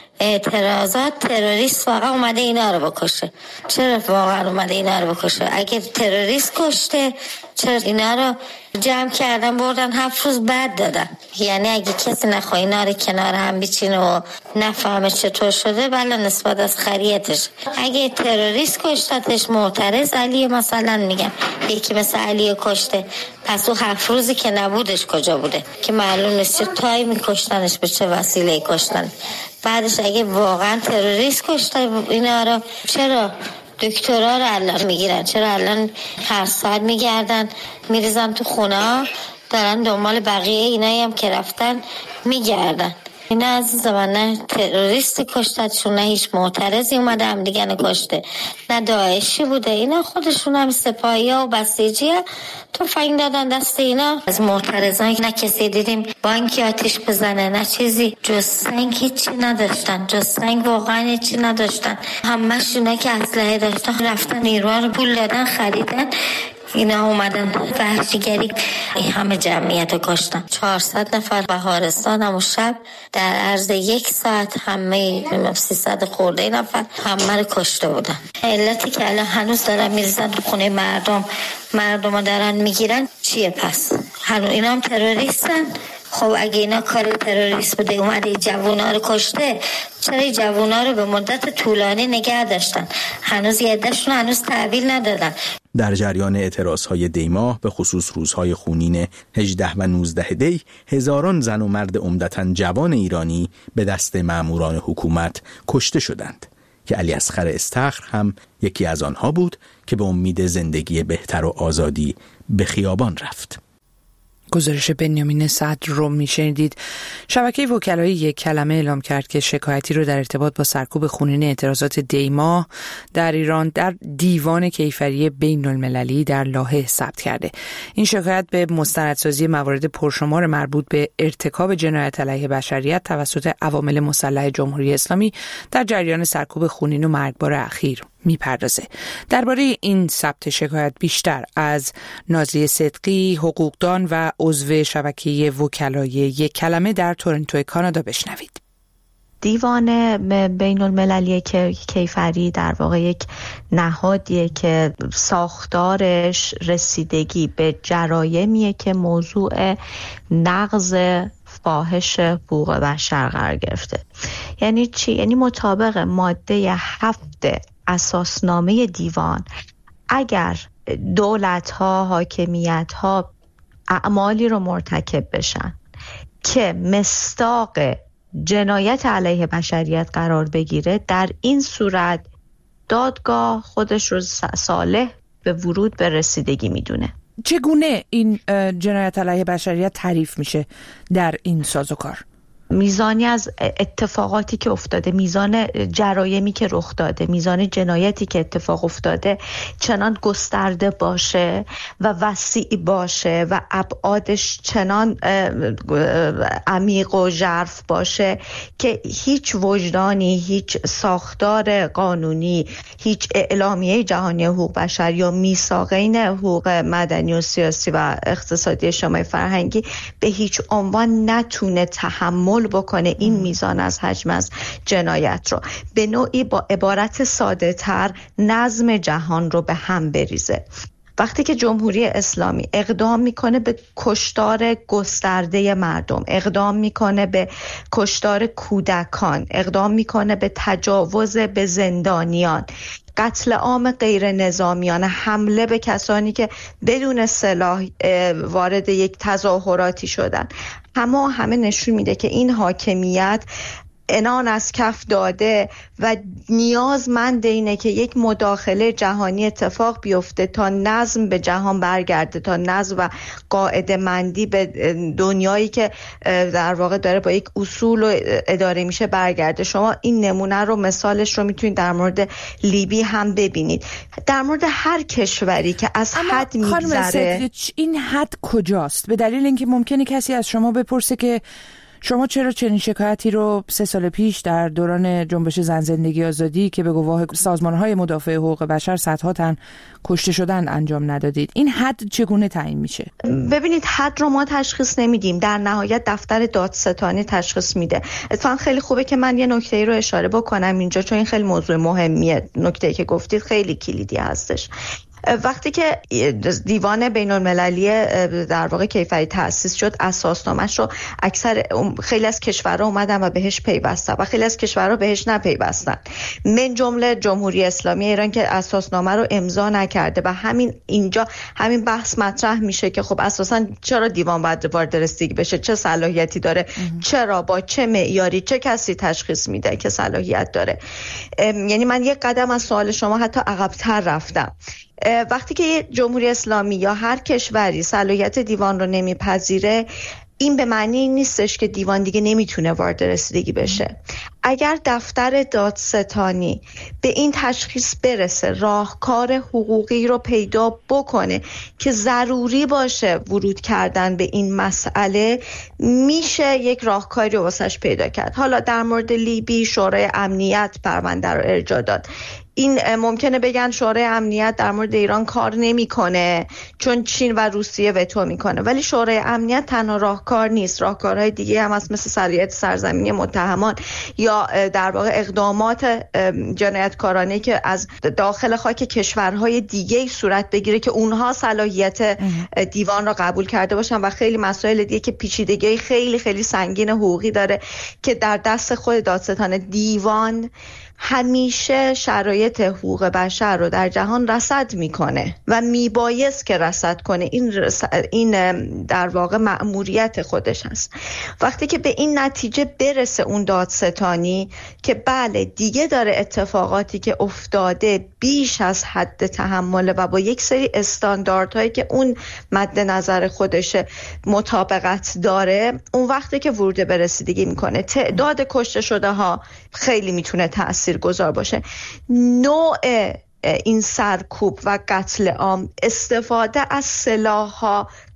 اعتراضات تروریست واقعا اومده اینا رو بکشه؟ چرا واقعا اومده اینا رو بکشه؟ اگه تروریست کشته چرا اینا رو جمع کردن بردن هفت روز بعد دادن؟ یعنی اگه کسی نخواه اینا رو کنار هم بیچینه و نفهمه چطور شده، بله نسبت از خریتش. اگه تروریست کشتتش معترض علی مثلا میگم یکی مثل علی کشته، پس او هفت روزی که نبودش کجا بوده که معلوم نیست چه تایمی کشتنش، به چه وسیله کشتن. بعدش اگه واقعا تروریست کشته اینا رو، چرا دکترها رو الان میگیرن؟ چرا الان هر ساعت میگردن میریزن تو خونه دارن دنبال بقیه اینایی هم که رفتن میگردن؟ اینا عزیز من نه تروریستی کشتتشون، نه هیچ معترضی اومده هم دیگه نکشته، نه داعشی بوده. اینا خودشون هم سپاهی ها و بسیجی ها تفنگ دادن دست اینا. از معترضان نه کسی دیدیم بانکی آتیش بزنه، نه چیزی، جز سنگ هیچی نداشتن، جز سنگ واقعا هیچی نداشتن. همه‌شون که اسلحه داشتن رفتن نیروها رو پول دادن خریدن، اینا اومدن وحشیگری همه جمعیت رو کشتن. چهارصد نفر بهارستان همون شب در عرض یک ساعت همه سیصد خورده نفر همه رو کشته بودن. علتی که الان هنوز دارن میریزن تو خونه مردم، مردم رو دارن میگیرن چیه پس؟ هنوز اینا هم تروریستن؟ خب اگه اینا کار تروریست بوده اومده جوونا رو کشته، چرا جوونا رو به مدت طولانی نگه داشتن؟ هنوز یه عده‌شون هنوز تحویل ندادن. در جریان اعتراضهای دی ماه به خصوص روزهای خونین هجده و نوزده دی، هزاران زن و مرد عمدتاً جوان ایرانی به دست ماموران حکومت کشته شدند که علیاصغر استخر هم یکی از آنها بود که به امید زندگی بهتر و آزادی به خیابان رفت. گزارش بنیامین صدر رو میشنیدید. شبکه وکلای یک کلمه اعلام کرد که شکایتی رو در ارتباط با سرکوب خونین اعتراضات دی ماه در ایران در دیوان کیفری بین المللی در لاهه ثبت کرده. این شکایت به مستندسازی موارد پرشمار مربوط به ارتکاب جنایت علیه بشریت توسط عوامل مسلح جمهوری اسلامی در جریان سرکوب خونین و مرگبار اخیر میپردازه. درباره این ثبت شکایت بیشتر از نازیه صدقی، حقوقدان و عضو شبکه وکلای یک کلمه در تورنتو کانادا بشنوید. دیوان بین المللی کیفری در واقع یک نهادیه که ساختارش رسیدگی به جرایمیه که موضوع نقض فاحش حقوق بشر قرار گرفته. یعنی چی؟ یعنی مطابق ماده هفت اساسنامه دیوان اگر دولت‌ها، حاکمیت‌ها اعمالی رو مرتکب بشن که مصداق جنایت علیه بشریت قرار بگیره، در این صورت دادگاه خودش رو صالح به ورود به رسیدگی میدونه. چگونه این جنایت علیه بشریت تعریف میشه در این سازوکار؟ میزانی از اتفاقاتی که افتاده، میزان جرایمی که رخ داده، میزان جنایتی که اتفاق افتاده چنان گسترده باشه و وسیع باشه و ابعادش چنان عمیق و ژرف باشه که هیچ وجدانی، هیچ ساختار قانونی، هیچ اعلامیه جهانی حقوق بشر یا میثاقین حقوق مدنی و سیاسی و اقتصادی اجتماعی فرهنگی به هیچ عنوان نتونه تحمل بکنه این میزان از حجم از جنایت رو. به نوعی با عبارت ساده تر نظم جهان رو به هم بریزه. وقتی که جمهوری اسلامی اقدام میکنه به کشتار گسترده مردم، اقدام میکنه به کشتار کودکان، اقدام میکنه به تجاوز به زندانیان، قتل عام غیر نظامیان، حمله به کسانی که بدون سلاح وارد یک تظاهراتی شدن، همه همه نشون میده که این حاکمیت عنان از کف داده و نیازمند اینه که یک مداخله جهانی اتفاق بیفته تا نظم به جهان برگرده، تا نظم و قاعده مندی به دنیایی که در واقع داره با یک اصول و اداره میشه برگرده. شما این نمونه رو، مثالش رو میتونید در مورد لیبی هم ببینید، در مورد هر کشوری که از حد میگذره. این حد کجاست؟ به دلیل اینکه ممکنه کسی از شما بپرسه که شما چرا چنین شکایتی رو سه سال پیش در دوران جنبش زن زندگی آزادی که به گواه سازمان‌های مدافع حقوق بشر صدها تن کشته شدن انجام ندادید؟ این حد چگونه تعیین میشه؟ ببینید، حد رو ما تشخیص نمیدیم، در نهایت دفتر دادستانی تشخیص میده. اتفاقا خیلی خوبه که من یه نکته‌ای رو اشاره بکنم اینجا، چون این خیلی موضوع مهمیه. نکته‌ای که گفتید خیلی کلیدی هستش. وقتی که دیوان بین المللی در واقع کیفری تأسیس شد، اساسنامه‌اش رو اکثر خیلی از کشورها اومدن و بهش پیوستن و خیلی از کشورها بهش نپیوستن، من جمله جمهوری اسلامی ایران که اساسنامه رو امضا نکرده. و همین اینجا همین بحث مطرح میشه که خب اساساً چرا دیوان باید وارد رسیدگی بشه، چه صلاحیتی داره، چرا، با چه معیاری، چه کسی تشخیص میده که صلاحیت داره. یعنی من یک قدم از سوال شما حتی عقب‌تر رفتم. وقتی که جمهوری اسلامی یا هر کشوری صلاحیت دیوان رو نمیپذیره، این به معنی نیستش که دیوان دیگه نمیتونه وارد رسیدگی بشه. اگر دفتر دادستانی به این تشخیص برسه، راهکار حقوقی رو پیدا بکنه که ضروری باشه ورود کردن به این مسئله، میشه یک راهکاری رو واسش پیدا کرد. حالا در مورد لیبی شورای امنیت پرونده رو ارجاع داد. این ممکنه بگن شورای امنیت در مورد ایران کار نمیکنه چون چین و روسیه وتو میکنه، ولی شورای امنیت تنها راهکار نیست. راهکارهای دیگه هم هست، مثل صلاحیت سرزمینی متهمان یا در واقع اقدامات جنایتکارانه که از داخل خاک کشورهای دیگه صورت بگیره که اونها صلاحیت دیوان را قبول کرده باشن و خیلی مسائل دیگه که پیچیدگی خیلی خیلی سنگین حقوقی داره که در دست خود دادستان. دیوان همیشه شرایط حقوق بشر رو در جهان رصد میکنه و میبایست که رصد کنه. این رس... این در واقع مأموریت خودش هست. وقتی که به این نتیجه برسه اون دادستانی که بله دیگه داره اتفاقاتی که افتاده بیش از حد تحمله و با یک سری استانداردهایی که اون مد نظر خودشه مطابقت داره، اون وقتی که ورود به رسیدگی میکنه. تعداد کشته شده ها خیلی میتونه تأثیر گذار باشه. نوع این سرکوب و قتل عام، استفاده از سلاح‌ها،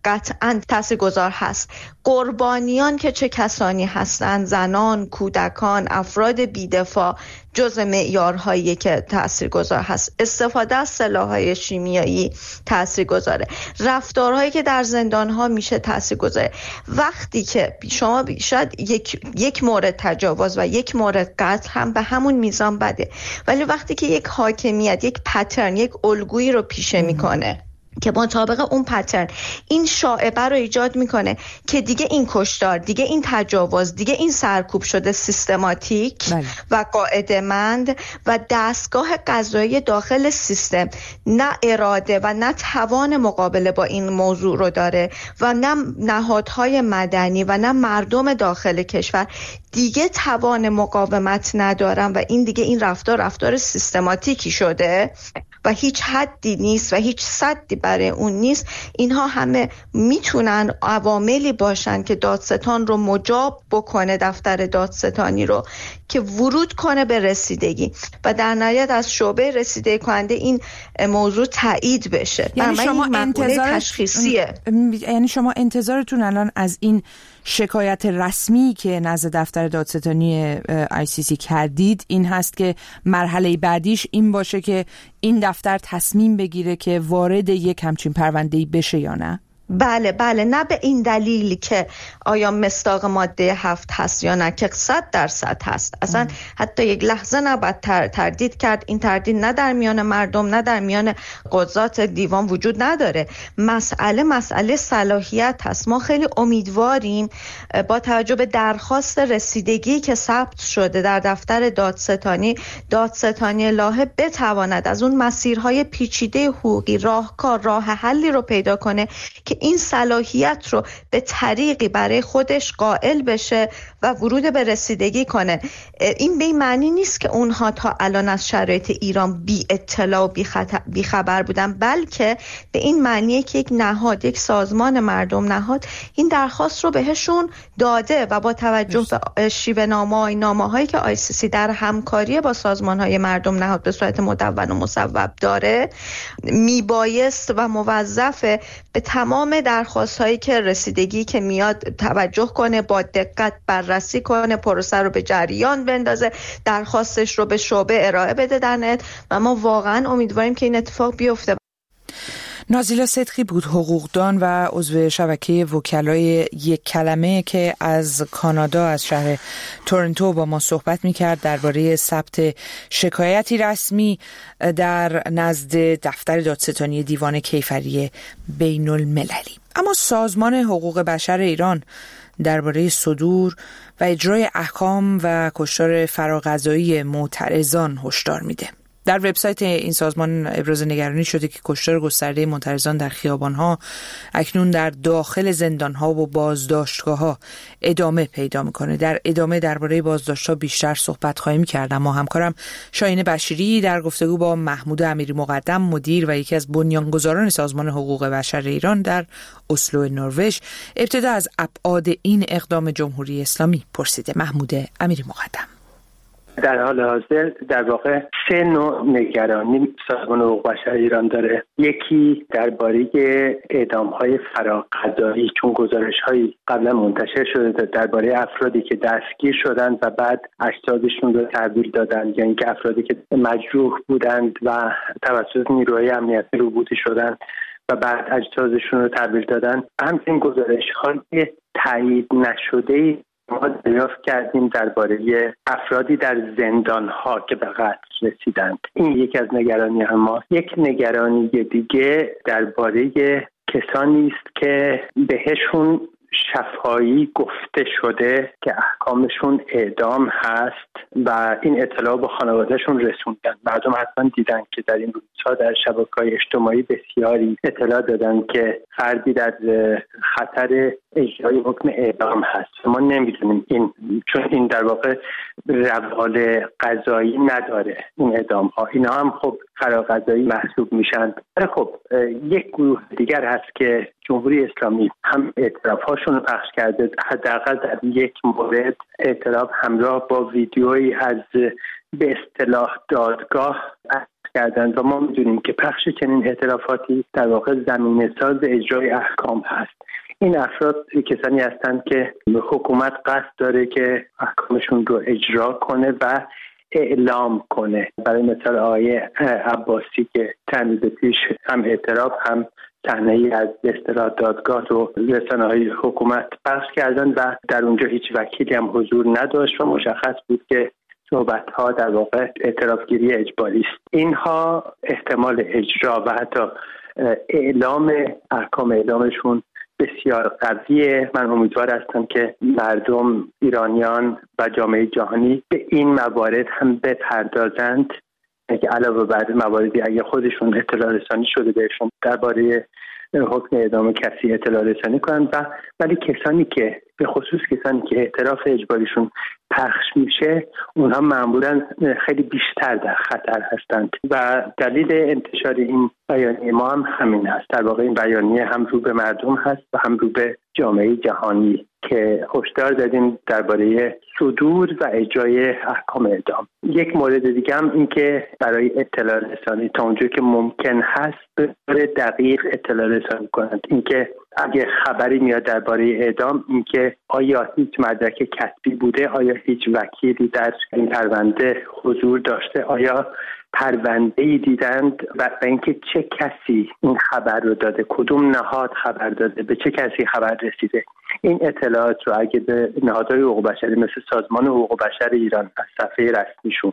قطعاً تاثیرگذار هست. قربانیان که چه کسانی هستند، زنان، کودکان، افراد بی‌دفاع، جزء معیارهایی که تاثیرگذار هست. استفاده از سلاح‌های شیمیایی تاثیرگذاره. رفتارهایی که در زندان‌ها میشه تاثیرگذاره. وقتی که شما شاید یک یک مورد تجاوز و یک مورد قتل هم به همون میزان بده، ولی وقتی که یک حاکمیت یک پترن، یک الگویی رو پیشه میکنه که مطابق اون پترن این شائبه رو ایجاد میکنه که دیگه این کشتار، دیگه این تجاوز، دیگه این سرکوب شده سیستماتیک بله. و قاعده‌مند و دستگاه قضایی داخل سیستم نه اراده و نه توان مقابله با این موضوع رو داره و نه نهادهای مدنی و نه مردم داخل کشور دیگه توان مقاومت ندارن و این دیگه این رفتار رفتار سیستماتیکی شده و هیچ حدی نیست و هیچ سدی برای اون نیست. اینها همه میتونن عواملی باشن که دادستان رو مجاب بکنه، دفتر دادستانی رو که ورود کنه به رسیدگی و در نهایت از شعبه رسیدگی کننده این موضوع تایید بشه. یعنی شما انتظار تشخیصیه. یعنی شما انتظارتون الان از این شکایت رسمی که نزد دفتر دادستانی آی سی سی کردید این هست که مرحله بعدیش این باشه که این دفتر تصمیم بگیره که وارد یک همچین پرونده‌ای بشه یا نه؟ بله بله، نه به این دلیل که آیا مصداق ماده هفت هست یا نه که صد درصد هست. اصلا ام. حتی یک لحظه نباید تر، تردید کرد. این تردید نه در میان مردم نه در میان قضات دیوان وجود نداره. مسئله مسئله صلاحیت هست. ما خیلی امیدواریم با توجه به درخواست رسیدگی که ثبت شده در دفتر دادستانی، دادستانی لاهه بتواند از اون مسیرهای پیچیده حقوقی راهکار راه حلی رو پیدا کنه که این صلاحیت رو به طریقی برای خودش قائل بشه و ورود به رسیدگی کنه. این به این معنی نیست که اونها تا الان از شرایط ایران بی اطلاع و بی خبر بودن، بلکه به این معنیه که یک نهاد، یک سازمان مردم نهاد این درخواست رو بهشون داده و با توجه به شیوه نامه‌های نامه‌هایی که آی سی سی در همکاری با سازمان‌های مردم نهاد به صورت مدون و مصوب داره، میبایست و موظفه به تمام درخواست‌هایی که رسیدگی که میاد توجه کنه، با دقت بررسی کنه، پروسه رو به جریان بندازه، درخواستش رو به شعبه ارائه بده در نهایت و ما واقعا امیدواریم که این اتفاق بیفته. نازیلا صدقی بود، حقوقدان و عضو شبکه وکلای یک کلمه که از کانادا از شهر تورنتو با ما صحبت می‌کرد درباره ثبت شکایتی رسمی در نزد دفتر دادستانی دیوان کیفری بین المللی. اما سازمان حقوق بشر ایران درباره صدور و اجرای احکام و کشتار فراقضایی معترضان هشدار میده. در وبسایت این سازمان ابراز نگرانی شده که کشتار گسترده معترضان در خیابان‌ها اکنون در داخل زندان‌ها و بازداشتگاه‌ها ادامه پیدا می‌کنه. در ادامه درباره بازداشت‌ها بیشتر صحبت خواهیم کرد، اما همکارم شاهین بشیری در گفتگو با محمود امیری مقدم، مدیر و یکی از بنیانگذاران سازمان حقوق بشر ایران در اسلو نروژ، ابتدا از ابعاد این اقدام جمهوری اسلامی پرسیده. محمود امیری مقدم: در حال حاضر در واقع سه نوع نگرانی سازمان حقوق بشر ایران داره. یکی درباره اعدام‌های فراقضایی، چون گزارش‌هایی قبلا منتشر شده درباره افرادی که دستگیر شدند و بعد اجسادشون رو تحویل دادن، یعنی که افرادی که مجروح بودند و توسط نیروهای امنیتی روبوطی شدند و بعد اجسادشون رو تحویل دادن. همچنین گزارش‌های تایید نشده ما دریافت کردیم درباره افرادی در زندان‌ها که به قتل رسیدند. این یکی از نگرانی ما. یک نگرانی دیگه درباره کسانی است که بهشون شفاهی گفته شده که احکامشون اعدام هست و این اطلاع به خانوادهشون رسوندن. مردم حتما دیدن که در این روزها در شبکه‌های اجتماعی بسیاری اطلاع دادن که فردی در خطر اجرای حکم اعدام هست. ما نمیدونیم این، چون این در واقع روال قضایی نداره این اعدام ها، اینا هم خب فراقضایی محسوب میشن. خب یک گروه دیگر هست که جمهوری اسلامی هم اعتراف‌هاشون رو پخش کرده، حداقل در یک مورد اعتراف همراه با ویدیویی از به اصطلاح دادگاه کردند و ما میدونیم که پخش چنین اعترافاتی در واقع زمینه‌ساز اجرای احکام هست. این افراد کسانی هستند که حکومت قصد داره که احکامشون رو اجرا کنه و اعلام کنه. برای مثال آقای عباسی که چند روز پیش هم اعتراف هم صحنه‌ای از اصطلاح دادگاه رو رسانه‌های حکومت پخش کردن و در اونجا هیچ وکیلی هم حضور نداشت و مشخص بود که صحبت‌ها در واقع اعترافگیری اجباری است. اینها احتمال اجرا و حتی اعلام احکام اعلامشون بسیار قویه. من امیدوار هستم که مردم ایرانیان و جامعه جهانی به این موارد هم بپردازند که علاوه بر مواردی اگه خودشون اطلاع رسانی شده بهشون درباره حکم اعدام کسی اطلاع رسانی کنند و ولی کسانی که به خصوص کسانی که اعتراف اجباریشون پخش میشه اونها معمولا خیلی بیشتر در خطر هستند و دلیل انتشار این بیانیه ما هم همین هست. در واقع این بیانیه هم رو به مردم هست و هم رو به جامعه جهانی که هشدار دادیم درباره صدور و اجرای احکام اعدام. یک مورد دیگه هم این که برای اطلاع رسانی تا اونجا که ممکن هست به طور دقیق اطلاع رسانی کنند. اینکه اگه خبری میاد درباره اعدام اینکه آیا هیچ مدرک کتبی بوده، آیا هیچ وکیلی در این پرونده حضور داشته، آیا پرونده‌ای دیدند و اینکه چه کسی این خبر رو داده، کدوم نهاد خبر داده، به چه کسی خبر رسیده. این اطلاعات رو اگه به نهادهای حقوق بشری مثل سازمان حقوق بشر ایران از صفحه رسمیشون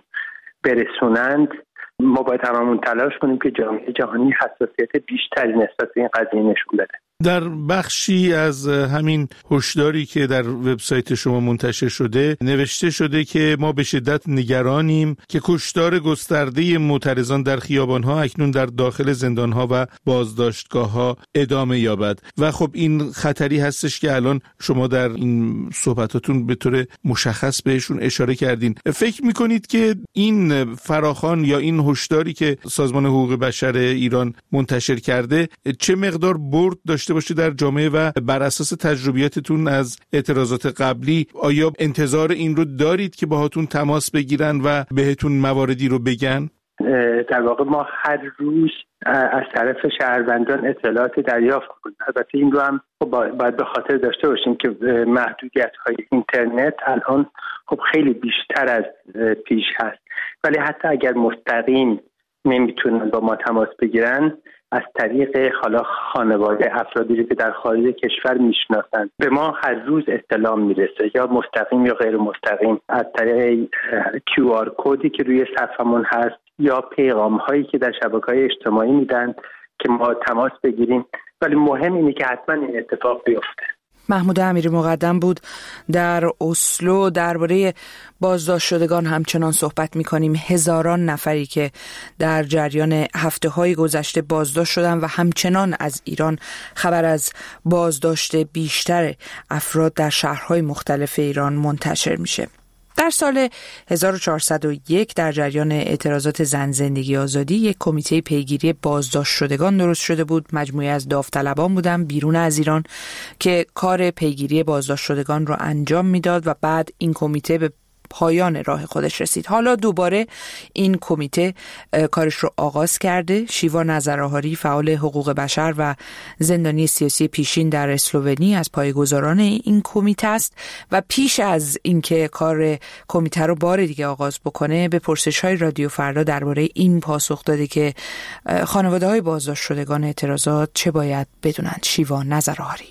برسونند، ما باید هممون تلاش کنیم که جامعه جهانی حساسیت بیشتری نسبت به این قضیه نشون بده. در بخشی از همین هشداری که در وبسایت شما منتشر شده نوشته شده که ما به شدت نگرانیم که کشتار گسترده معترضان در خیابان‌ها اکنون در داخل زندان‌ها و بازداشتگاه‌ها ادامه یابد و خب این خطری هستش که الان شما در این صحبتاتون به طور مشخص بهشون اشاره کردین. فکر می‌کنید که این فراخوان یا این هشداری که سازمان حقوق بشر ایران منتشر کرده چه مقدار برد داشته باشه در جامعه و بر اساس تجربیاتتون از اعتراضات قبلی آیا انتظار این رو دارید که باهاتون تماس بگیرن و بهتون مواردی رو بگن؟ در واقع ما هر روز از طرف شهروندان اطلاعات دریافت کنیم. البته این رو هم باید به خاطر داشته باشیم که محدودیت‌های اینترنت الان خب خیلی بیشتر از پیش هست، ولی حتی اگر مستقیم نمیتونن با ما تماس بگیرن از طریق حالا خانواده افرادی که در خارج کشور میشناسند به ما هر روز اطلاع میرسه، یا مستقیم یا غیر مستقیم از طریق کیو آر کدی که روی صفحمون هست یا پیغام هایی که در شبکه‌های اجتماعی میدن که ما تماس بگیریم. ولی مهم اینه که حتما این اتفاق بیفته. محمود امیری مقدم بود. در اسلو درباره بازداشت شدگان همچنان صحبت می‌کنیم. هزاران نفری که در جریان هفته‌های گذشته بازداشت شدن و همچنان از ایران خبر از بازداشت بیشتر افراد در شهرهای مختلف ایران منتشر میشه. در سال هزار و چهارصد و یک در جریان اعتراضات زن زندگی آزادی یک کمیته پیگیری بازداشت شدگان درست شده بود. مجموعه از داوطلبان بودن بیرون از ایران که کار پیگیری بازداشت شدگان رو انجام میداد و بعد این کمیته به پایان راه خودش رسید. حالا دوباره این کمیته کارش رو آغاز کرده. شیوا نظرآهاری فعال حقوق بشر و زندانی سیاسی پیشین در اسلوونی از پایه‌گذاران این کمیته است و پیش از اینکه کار کمیته رو بار دیگه آغاز بکنه به پرسش‌های رادیو فردا درباره این پاسخ داده که خانواده‌های بازداشت شدگان اعتراضات چه باید بدونند. شیوا نظرآهاری: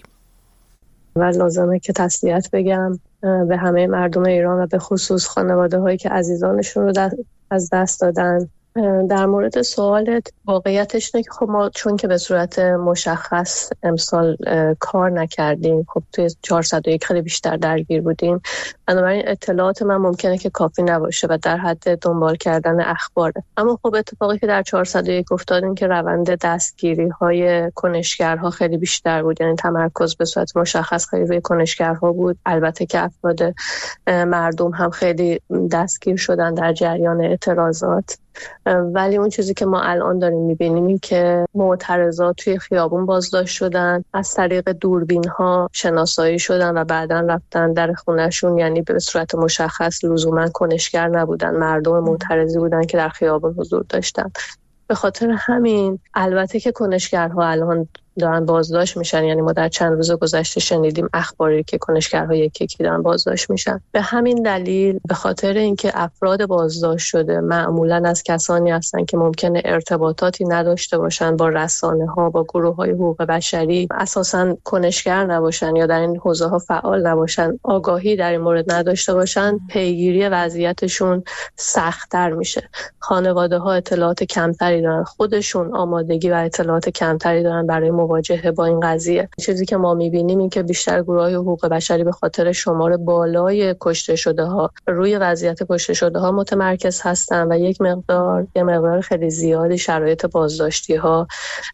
و لازمه که تسلیت بگم به همه مردم ایران و به خصوص خانواده هایی که عزیزانشون رو از دست دادن. در مورد سوالت، واقعیتش اینه که خب ما چون که به صورت مشخص امسال کار نکردیم، خب توی چهارصد و یک خیلی بیشتر درگیر بودیم، بنابراین اطلاعات من ممکنه که کافی نباشه و در حد دنبال کردن اخباره. اما خب اتفاقی که در چهارصد و یک افتاد این که روند دستگیری های کنشگرها خیلی بیشتر بود، یعنی تمرکز به صورت مشخص خیلی روی کنشگرها بود. البته که افراد مردم هم خیلی دستگیر شدن در جریان اعتراضات، ولی اون چیزی که ما الان داریم میبینیم این که معترضات توی خیابون بازداشت شدن، از طریق دوربین ها شناسایی شدن و بعداً رفتن در خونهشون، یعنی به صورت مشخص لزوما کنشگر نبودن، مردم معترضی بودن که در خیابون حضور داشتن. به خاطر همین البته که کنشگرها الان دارن بازداشت میشن، یعنی ما در چند روز گذشته شنیدیم اخباری که کنشگرها یکی یکی دارن بازداشت میشن. به همین دلیل به خاطر اینکه افراد بازداشت شده معمولا از کسانی هستن که ممکنه ارتباطاتی نداشته باشن با رسانه ها، با گروه های حقوق بشری، اساسا کنشگر نباشن یا در این حوزه ها فعال نباشن، آگاهی در این مورد نداشته باشن، پیگیری وضعیتشون سخت‌تر میشه. خانواده ها اطلاعات کمتری دارن، خودشون آمادگی و اطلاعات کمتری دارن برای مواجهه با این قضیه. چیزی که ما می‌بینیم این که بیشتر گروه‌های حقوق بشری به خاطر شمار بالای کشته شده ها روی وضعیت کشته شده ها متمرکز هستن و یک مقدار یک مقدار خیلی زیادی شرایط بازداشتی ها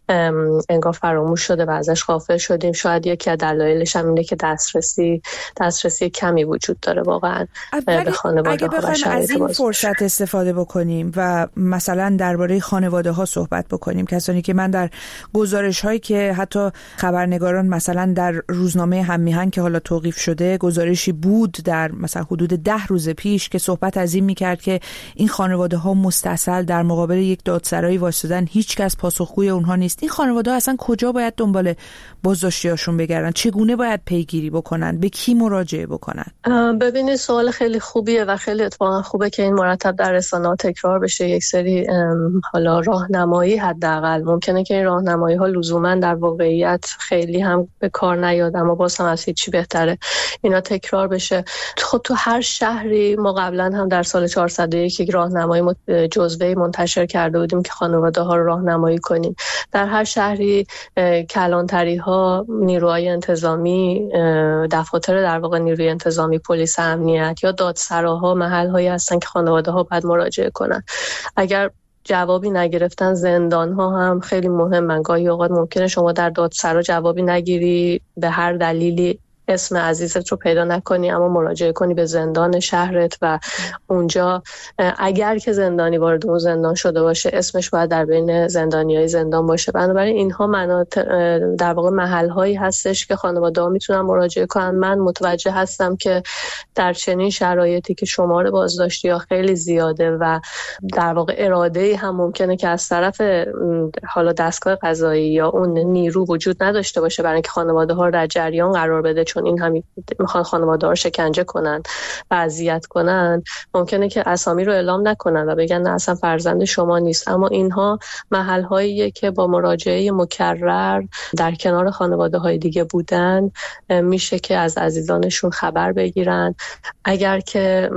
انگار فراموش شده و ازش غافل شدیم. شاید یکی از دلایلش هم اینه که دسترسی دسترسی کمی وجود داره واقعا به خانواده ها و شرایط از این فرصت استفاده بکنیم و مثلا درباره خانواده ها صحبت بکنیم، کسانی که من در گزارش هایی که حتی خبرنگاران مثلا در روزنامه هم‌میهن که حالا توقیف شده گزارشی بود در مثلا حدود ده روز پیش که صحبت از این میکرد که این خانواده ها مستعصل در مقابل یک دادسرایی وایسادن، هیچ کس پاسخگوی اونها نیست. این خانواده ها اصلا کجا باید دنبال بازداشتیاشون بگردن؟ چگونه باید پیگیری بکنن؟ به کی مراجعه بکنن؟ ببینید سوال خیلی خوبیه و خیلی اتفاقا خوبه که این مرتب در رسانه‌ها تکرار بشه. یک سری حالا راهنمایی حداقل ممکنه که این راهنمایی‌ها لزوما در واقعیت خیلی هم به کار نیاد، اما باز هم از هیچی بهتره اینا تکرار بشه. خب تو هر شهری ما قبلا هم در سال چهارصد و یک یک راهنمایی جزوه‌ای منتشر کرده بودیم که خانواده ها رو راهنمایی کنیم. در هر شهری کلانتری ها، نیروهای انتظامی، دفاتر در واقع نیروی انتظامی، پلیس امنیت یا دادسراها محل هایی هستن که خانواده ها باید مراجعه کنن. اگر جوابی نگرفتن زندان ها هم خیلی مهمن. گاهی اوقات ممکنه شما در دادسرا جوابی نگیری، به هر دلیلی اسم عزیزت رو پیدا نکنی، اما مراجعه کنی به زندان شهرت و اونجا اگر که زندانی وارد اون زندان شده باشه اسمش باید در بین زندانیای زندان باشه. بنابراین اینها مناطق در واقع محل‌هایی هستش که خانواده‌ها میتونن مراجعه کنن. من متوجه هستم که در چنین شرایطی که شمار بازداشتی‌ها خیلی زیاده و در واقع اراده‌ای هم ممکنه که از طرف حالا دستگاه قضایی یا اون نیرو وجود نداشته باشه برای اینکه خانواده‌ها رو در جریان قرار بده، چون این هم میخوان خانواده ها رو شکنجه کنن و اذیت کنن، ممکنه که اسامی رو اعلام نکنن و بگن نه اصلا فرزند شما نیست. اما اینها محل هاییه که با مراجعه مکرر در کنار خانواده های دیگه بودن میشه که از عزیزانشون خبر بگیرن. اگر که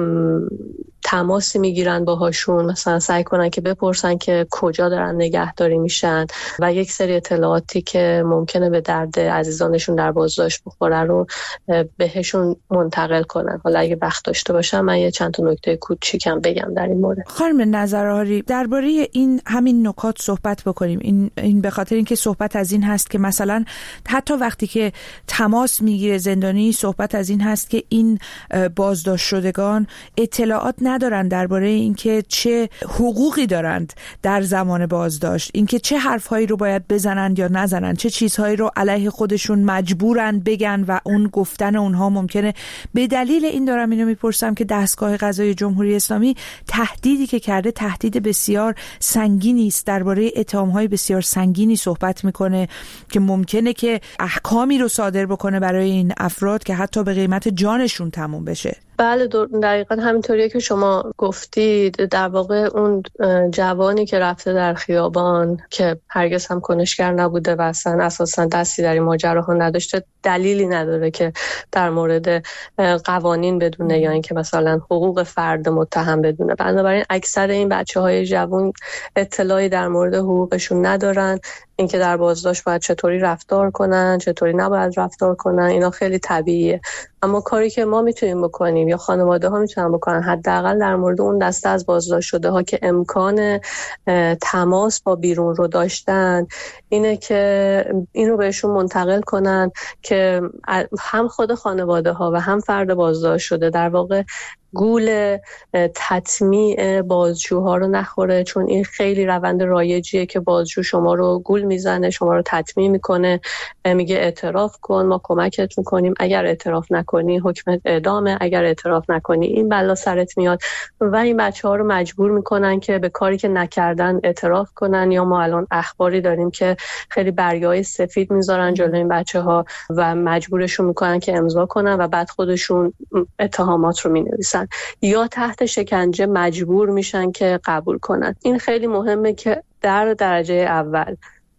تماسی میگیرن باهاشون، مثلا سعی کنن که بپرسن که کجا دارن نگهداری میشن و یک سری اطلاعاتی که ممکنه به درد عزیزانشون در بازداشت بخوره رو بهشون منتقل کنن. حالا اگه وقت داشته باشم من یه چند تا نکته کوچیکم بگم در این مورد. خانم نظرهاری درباره این همین نکات صحبت بکنیم. این این به خاطر اینکه صحبت از این هست که مثلا حتی وقتی که تماس میگیره زندانی، صحبت از این هست که این بازداشت شدگان اطلاعات ندارن درباره اینکه چه حقوقی دارند در زمان بازداشت، اینکه چه حرفهایی رو باید بزنند یا نزنند، چه چیزهایی رو علیه خودشون مجبورن بگن و اون گفتن اونها ممکنه. به دلیل این دارم اینو میپرسم که دستگاه قضایی جمهوری اسلامی تهدیدی که کرده تهدید بسیار سنگینی است، درباره اتهام‌های بسیار سنگینی صحبت میکنه که ممکنه که احکامی رو صادر بکنه برای این افراد که حتی به قیمت جانشون تموم بشه. بله دقیقاً همینطوریه که شما گفتید. در واقع اون جوانی که رفته در خیابان که هرگز هم کنشگر نبوده و اصلا اساساً دستی در این ماجراها نداشته، دلیلی نداره که در مورد قوانین بدونه یا اینکه مثلا حقوق فرد متهم بدونه. بنابراین اکثر این بچه‌های جوان اطلاعی در مورد حقوقشون ندارن، اینکه در بازداشت باید چطوری رفتار کنن، چطوری نباید رفتار کنن، اینا خیلی طبیعیه. اما کاری که ما میتونیم بکنیم یا خانواده ها میتونن بکنن، حداقل در مورد اون دسته از بازداشت شده ها که امکان تماس با بیرون رو داشتن، اینه که این رو بهشون منتقل کنن که هم خود خانواده ها و هم فرد بازداشت شده در واقع گول تطمیع بازجوها رو نخوره، چون این خیلی روند رایجیه که بازجو شما رو گول میزنه، شما رو تطمیع میکنه، میگه اعتراف کن ما کمکت میکنیم، اگر اعتراف نکنی حکمت اعدامه، اگر اعتراف نکنی این بلا سرت میاد و این بچه ها رو مجبور میکنن که به کاری که نکردن اعتراف کنن. یا ما الان اخباری داریم که خیلی برگه‌های سفید میذارن جلوی این بچه ها و مجبورشون میکنن که امضا کنن و بعد خودشون اتهامات رو مینویسن یا تحت شکنجه مجبور میشن که قبول کنن. این خیلی مهمه که در درجه اول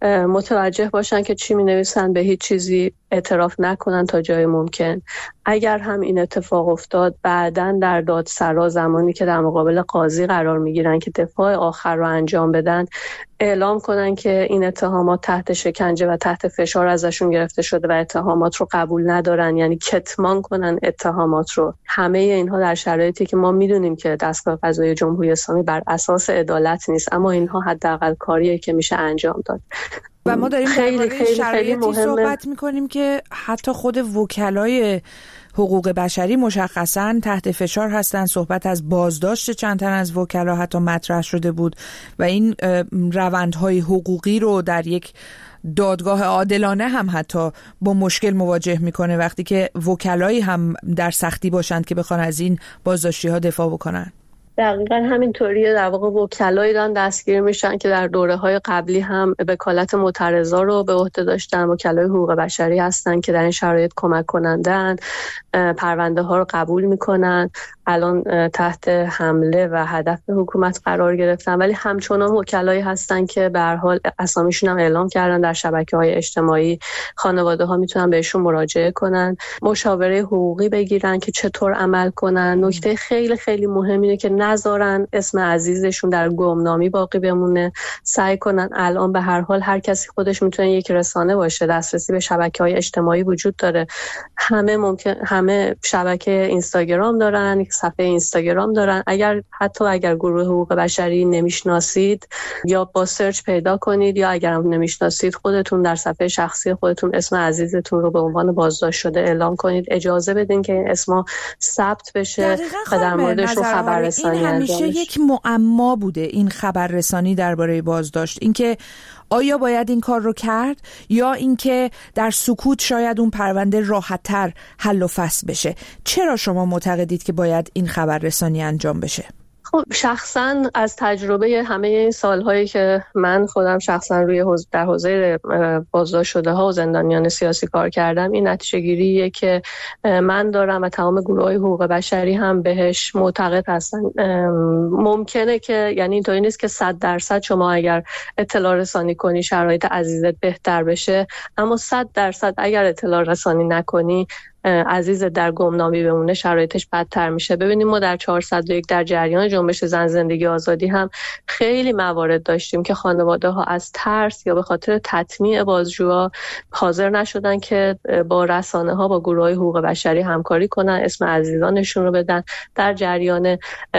متوجه باشن که چی مینویسن، به هیچ چیزی اعتراف نکنن تا جای ممکن. اگر هم این اتفاق افتاد بعداً در دادسرا زمانی که در مقابل قاضی قرار میگیرن که دفاع آخر رو انجام بدن، اعلام کنن که این اتهامات تحت شکنجه و تحت فشار ازشون گرفته شده و اتهامات رو قبول ندارن، یعنی کتمان کنن اتهامات رو. همه اینها در شرایطی که ما میدونیم که دستگاه قضایی جمهوری اسلامی بر اساس عدالت نیست، اما اینها حداقل کاریه که میشه انجام داد. و ما داریم خیلی خیلی شرایطی صحبت میکنیم که حتی خود وکلای حقوق بشری مشخصاً تحت فشار هستن. صحبت از بازداشت چند تن از وکلا حتی مطرح شده بود و این روندهای حقوقی رو در یک دادگاه عادلانه هم حتی با مشکل مواجه میکنه وقتی که وکلایی هم در سختی باشند که بخوان از این بازداشتی ها دفاع بکنن. دقیقاً همینطوریه. در واقع وکلایی دارن دستگیر میشن که در دوره‌های قبلی هم وکالت معترضا رو به عهده داشتن. وکلای حقوق بشری هستن که در این شرایط کمک کنندن، پرونده ها رو قبول میکنن، الان تحت حمله و هدف حکومت قرار گرفتن، ولی همچنان وکلایی هستن که به هر حال اسامیشون هم اعلام کردن در شبکه‌های اجتماعی. خانواده ها میتونن بهشون مراجعه کنن، مشاوره حقوقی بگیرن که چطور عمل کنن. نکته خیلی خیلی مهمیه که نذارن اسم عزیزشون در گمنامی باقی بمونه. سعی کنن، الان به هر حال هر کسی خودش میتونه یک رسانه باشه، دسترسی به شبکه‌های اجتماعی وجود داره، همه ممکن همه شبکه اینستاگرام دارن، صفحه اینستاگرام دارن. اگر حتی اگر گروه حقوق بشری نمیشناسید یا با سرچ پیدا کنید، یا اگر هم نمیشناسید خودتون در صفحه شخصی خودتون اسم عزیزتون رو به عنوان بازداشت شده اعلام کنید. اجازه بدین که این اسما ثبت بشه و در موردش رو خبررسانی این همیشه یک معما بوده، این خبررسانی درباره بازداشت، اینکه آیا باید این کار رو کرد یا اینکه در سکوت شاید اون پرونده راحت‌تر حل و فصل بشه. چرا شما معتقدید که باید این خبررسانی انجام بشه؟ خب شخصا از تجربه همه این سالهایی که من خودم شخصا روی حوزه در حوزه بازداشت شده ها و زندانیان سیاسی کار کردم، این نتیجه گیریه که من دارم و تمام گروه‌های حقوق بشری هم بهش معتقد هستن. ممکنه که یعنی اینطوری نیست که صد درصد شما اگر اطلاع رسانی کنی شرایط عزیزت بهتر بشه، اما صد درصد اگر اطلاع رسانی نکنی عزیز در گمنامی بمونه شرایطش بدتر میشه. ببینیم ما در چهارصد و یک در جریان جنبش زن زندگی آزادی هم خیلی موارد داشتیم که خانواده ها از ترس یا به خاطر تطمیع بازجوها حاضر نشدن که با رسانه ها با گروه های حقوق بشری همکاری کنن، اسم عزیزانشون رو بدن. در جریان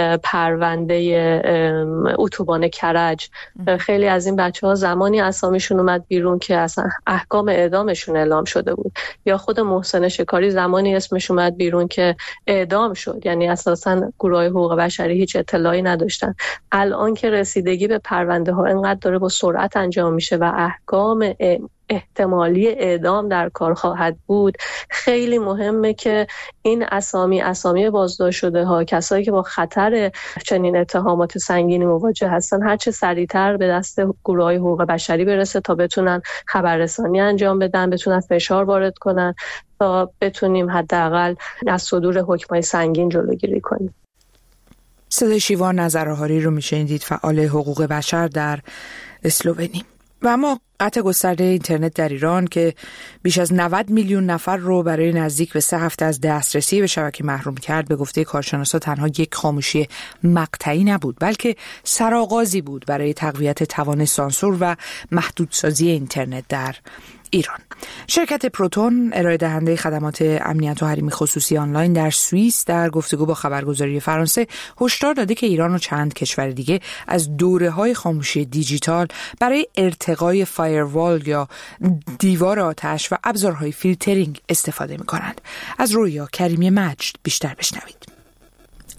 پرونده اتوبان کرج خیلی از این بچه ها زمانی اسامیشون اومد بیرون که اصلا احکام اعدامشون اعلام شده بود، یا خود محسن شکاری زمانی اسمش اومد بیرون که اعدام شد، یعنی اساساً گروهای حقوق بشری هیچ اطلاعی نداشتن. الان که رسیدگی به پرونده ها اینقدر داره با سرعت انجام میشه و احکام احتمالی اعدام در کار خواهد بود، خیلی مهمه که این اسامی اسامی بازداشت شده ها، کسایی که با خطر چنین اتهامات سنگینی مواجه هستن، هر چه سریعتر به دست گروهای حقوق بشری برسه تا بتونن خبررسانی انجام بدن، بتونن فشار وارد کنن تا بتونیم حداقل از صدور حکمای سنگین جلوگیری کنیم. صدای شیوان نظرهاری رو میشنیدید، فعال حقوق بشر در اسلوونی. و اما قطع گسترده اینترنت در ایران که بیش از نود میلیون نفر رو برای نزدیک به سه هفته از دسترسی به شبکه محروم کرد، به گفته کارشناسا تنها یک خاموشی مقطعی نبود، بلکه سرآغازی بود برای تقویت توان سانسور و محدودسازی اینترنت در ایران. شرکت پروتون ارائه دهنده خدمات امنیت و حریم خصوصی آنلاین در سوئیس در گفتگو با خبرگزاری فرانسه هشدار داده که ایران و چند کشور دیگه از دوره‌های خاموشی دیجیتال برای ارتقای فایروال یا دیوار آتش و ابزارهای فیلترینگ استفاده می‌کنند. از رویا کریمی مجد بیشتر بشنوید.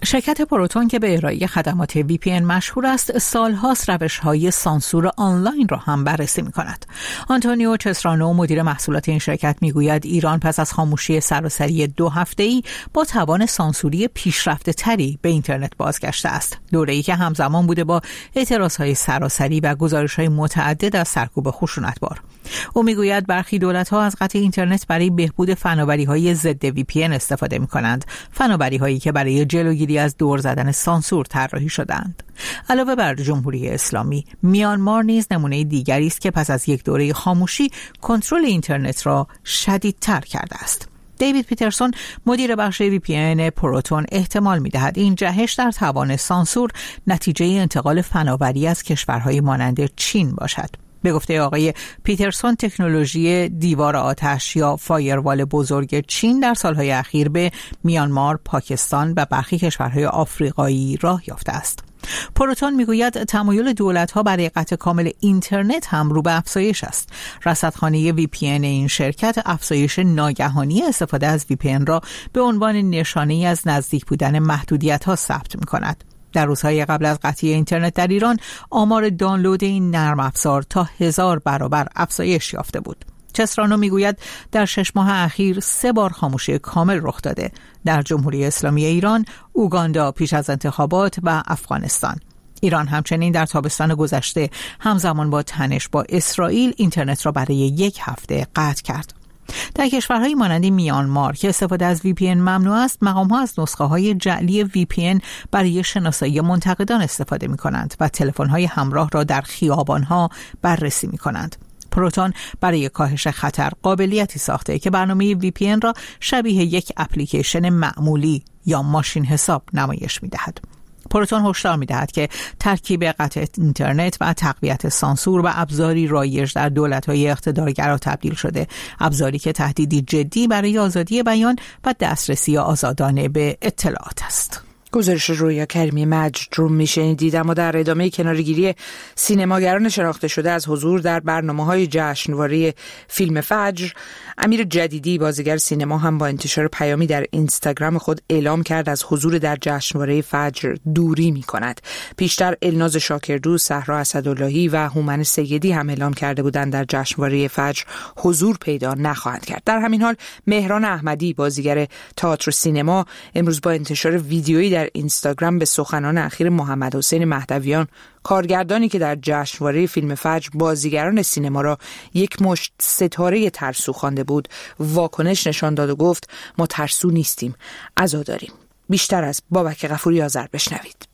شرکت پروتون که به ارائه خدمات وی پی ان مشهور است، سالهاست روش‌های سانسور آنلاین را هم بررسی می‌کند. آنتونیو چسرانو، مدیر محصولات این شرکت، می‌گوید ایران پس از خاموشی سراسری دو هفته‌ای با توان سانسوری پیشرفته‌تری به اینترنت بازگشته است. دوره‌ای که همزمان بوده با اعتراض‌های سراسری و گزارش‌های متعدد از سرکوب خشونتبار. او می‌گوید برخی دولت‌ها از قطع اینترنت برای بهبود فناوری‌های ضد وی پی ان استفاده می‌کنند، فناوری‌هایی که برای جلوگیری از دور زدن سانسور طراحی شدند. علاوه بر جمهوری اسلامی، میانمار نیز نمونه دیگری است که پس از یک دوره خاموشی کنترل اینترنت را شدیدتر کرده است. دیوید پیترسون، مدیر بخش وی پی ان پروتون، احتمال می‌دهد این جهش در توان سانسور نتیجه انتقال فناوری از کشورهای مانند چین باشد. به گفته آقای پیترسون، تکنولوژی دیوار آتش یا فایروال بزرگ چین در سالهای اخیر به میانمار، پاکستان و برخی کشورهای آفریقایی راه یافته است. پروتون میگوید تمایل دولت‌ها برای قطع کامل اینترنت هم رو به افزایش است. رصدخانه وی پی ان این شرکت افزایش ناگهانی استفاده از وی پی ان را به عنوان نشانه‌ای از نزدیک بودن محدودیت‌ها ثبت می‌کند. در روزهای قبل از قطعی اینترنت در ایران، آمار دانلود این نرم افزار تا هزار برابر افزایش یافته بود. چسرانو میگوید در شش ماه اخیر سه بار خاموشی کامل رخ داده: در جمهوری اسلامی ایران، اوگاندا پیش از انتخابات و افغانستان. ایران همچنین در تابستان گذشته همزمان با تنش با اسرائیل اینترنت را برای یک هفته قطع کرد. در کشورهای مانند میانمار که استفاده از وی پی ان ممنوع است، مقام‌ها از نسخه‌های جعلی وی پی ان برای شناسایی منتقدان استفاده می‌کنند و تلفن‌های همراه را در خیابان‌ها بررسی می‌کنند. پروتون برای کاهش خطر قابلیتی ساخته که برنامه وی پی ان را شبیه یک اپلیکیشن معمولی یا ماشین حساب نمایش می‌دهد. پروتون هشدار می‌دهد که ترکیب قطع اینترنت و تقویت سانسور و ابزاری رایج در دولت‌های اقتدارگرا تبدیل شده، ابزاری که تهدیدی جدی برای آزادی بیان و دسترسی آزادانه به اطلاعات است. گزارش رویا کریمی مجروم میشنیدید. اما در ادامه کنارگیری سینماگران شناخته شده از حضور در برنامه‌های جشنواره فیلم فجر، امیر جدیدی، بازیگر سینما، هم با انتشار پیامی در اینستاگرام خود اعلام کرد از حضور در جشنواره فجر دوری می‌کند. پیشتر الناز شاکردوست، صحرا اسداللهی و هومن سیدی هم اعلام کرده بودند در جشنواره فجر حضور پیدا نخواهند کرد. در همین حال مهران احمدی، بازیگر تئاتر و سینما، امروز با انتشار ویدیویی در اینستاگرام به سخنان اخیر محمد حسین مهدویان، کارگردانی که در جشنواره فیلم فجر بازیگران سینما را یک مشت ستاره ترسو خوانده بود، واکنش نشان داد و گفت: ما ترسو نیستیم، عزا داریم. بیشتر از بابک غفوری آذر بشنوید.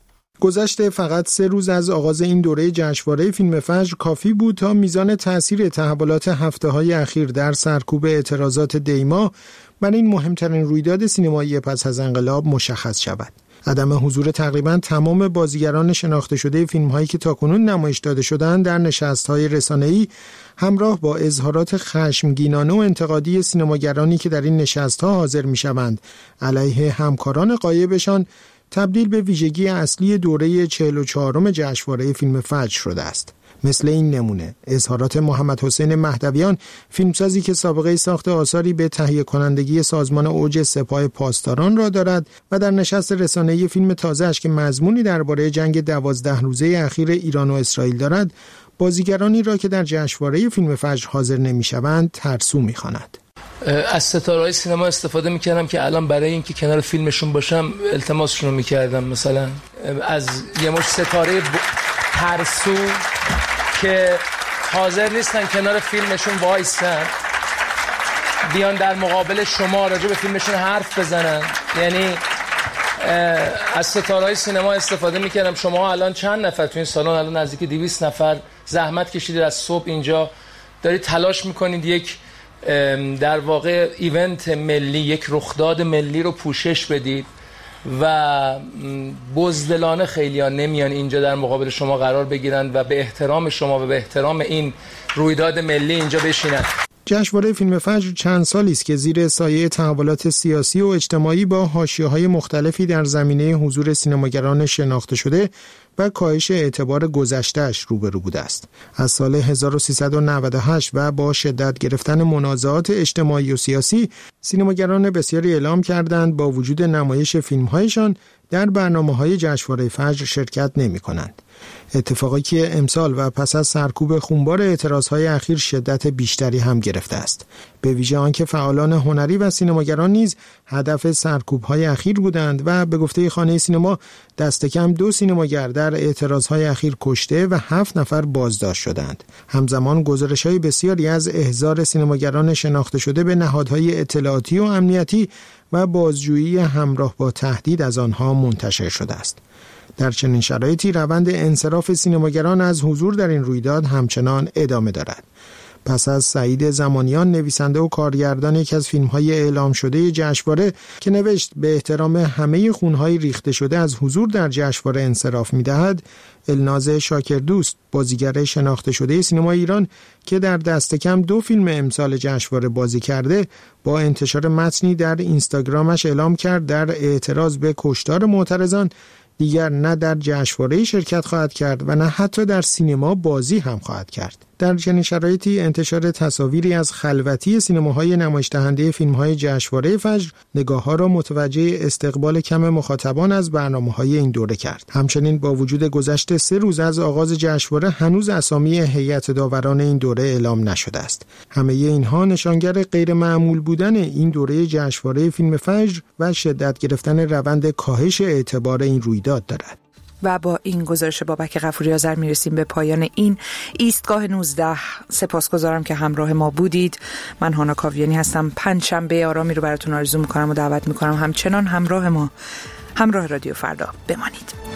گذشته فقط سه روز از آغاز این دوره جشنواره فیلم فجر کافی بود تا میزان تأثیر تحولات هفته‌های اخیر در سرکوب اعتراضات دیما بر این مهمترین رویداد سینمایی پس از انقلاب مشخص شود. عدم حضور تقریباً تمام بازیگران شناخته شده فیلم‌هایی که تاکنون نمایش داده شدند در نشست‌های رسانه‌ای، همراه با اظهارات خشمگینانه و انتقادی سینماگرانی که در این نشست‌ها حاضر می‌شوند علیه همکاران غایبشان، تبدیل به ویژگی اصلی دوره چهل و چهارم جشنواره فیلم فجر شده است. مثل این نمونه اظهارات محمد حسین مهدویان، فیلمسازی که سابقه ساخت آثاری به تهیه کنندگی سازمان اوج سپاه پاسداران را دارد و در نشست رسانه‌ای فیلم تازه‌اش که مضمونی درباره جنگ دوازده روزه اخیر ایران و اسرائیل دارد، بازیگرانی را که در جشنواره فیلم فجر حاضر نمی‌شوند ترسو می‌خواند. از ستاره‌های سینما استفاده می‌کردم که الان برای اینکه کنار فیلمشون باشم التماسشون رو می‌کردم، مثلا از یه مش ستاره ب... ترسو که حاضر نیستن کنار فیلمشون وایسن بیان در مقابل شما راجع به فیلمشون حرف بزنن. یعنی از ستاره‌های سینما استفاده می‌کردم. شما الان چند نفر تو این سالن؟ الان نزدیک دویست نفر زحمت کشیدید از صبح اینجا، دارید تلاش می‌کنید یک در واقع ایونت ملی، یک رخداد ملی رو پوشش بدید و بزدلانه خیلیان نمیان اینجا در مقابل شما قرار بگیرن و به احترام شما و به احترام این رویداد ملی اینجا بشینن. جشنواره فیلم فجر چند سالی است که زیر سایه تحولات سیاسی و اجتماعی با حاشیه‌های مختلفی در زمینه حضور سینماگران شناخته شده و کاهش اعتبار گذشته‌اش روبرو بوده است. از سال هزار و سیصد و نود و هشت و با شدت گرفتن منازعات اجتماعی و سیاسی، سینماگران بسیاری اعلام کردند با وجود نمایش فیلم‌هایشان در برنامه‌های جشنواره فجر شرکت نمی‌کنند. اتفاقی که امسال و پس از سرکوب خونبار اعتراضهای اخیر شدت بیشتری هم گرفته است. به ویژه آنکه فعالان هنری و سینماگران نیز هدف سرکوب‌های اخیر بودند و به گفته خانه سینما دست کم دو سینماگر در اعتراضهای اخیر کشته و هفت نفر بازداشت شدند. همزمان گزارش‌های بسیاری از احضار سینماگران شناخته شده به نهادهای اطلاعاتی و امنیتی و بازجویی همراه با تهدید از آنها منتشر شده است. در چنین شرایطی روند انصراف سینماگران از حضور در این رویداد همچنان ادامه دارد. پس از سعید زمانیان، نویسنده و کارگردان یکی از فیلم‌های اعلام شده جشنواره که نوشت به احترام همه خون‌های ریخته شده از حضور در جشنواره انصراف می‌دهد، الناز شاکردوست، بازیگر شناخته شده سینما ایران که در دست کم دو فیلم امسال جشنواره بازی کرده، با انتشار متنی در اینستاگرامش اعلام کرد در اعتراض به کشتار معترضان دیگر نه در جشنواره شرکت خواهد کرد و نه حتی در سینما بازی هم خواهد کرد. در چنین شرایطی انتشار تصاویری از خلوتی سینماهای نمایش دهنده فیلم‌های جشنواره فجر نگاه‌ها را متوجه استقبال کم مخاطبان از برنامه‌های این دوره کرد. همچنین با وجود گذشت سه روز از آغاز جشنواره هنوز اسامی هیئت داوران این دوره اعلام نشده است. همه اینها نشانگر غیر معمول بودن این دوره جشنواره فیلم فجر و شدت گرفتن روند کاهش اعتبار این رویداد دارد. و با این گزارش بابک غفوری آذر میرسیم به پایان این ایستگاه نوزده. سپاسگزارم که همراه ما بودید. من هانا کاویانی هستم. پنجشنبه آرامی رو براتون آرزو میکنم و دعوت میکنم همچنان همراه ما، همراه رادیو فردا بمانید.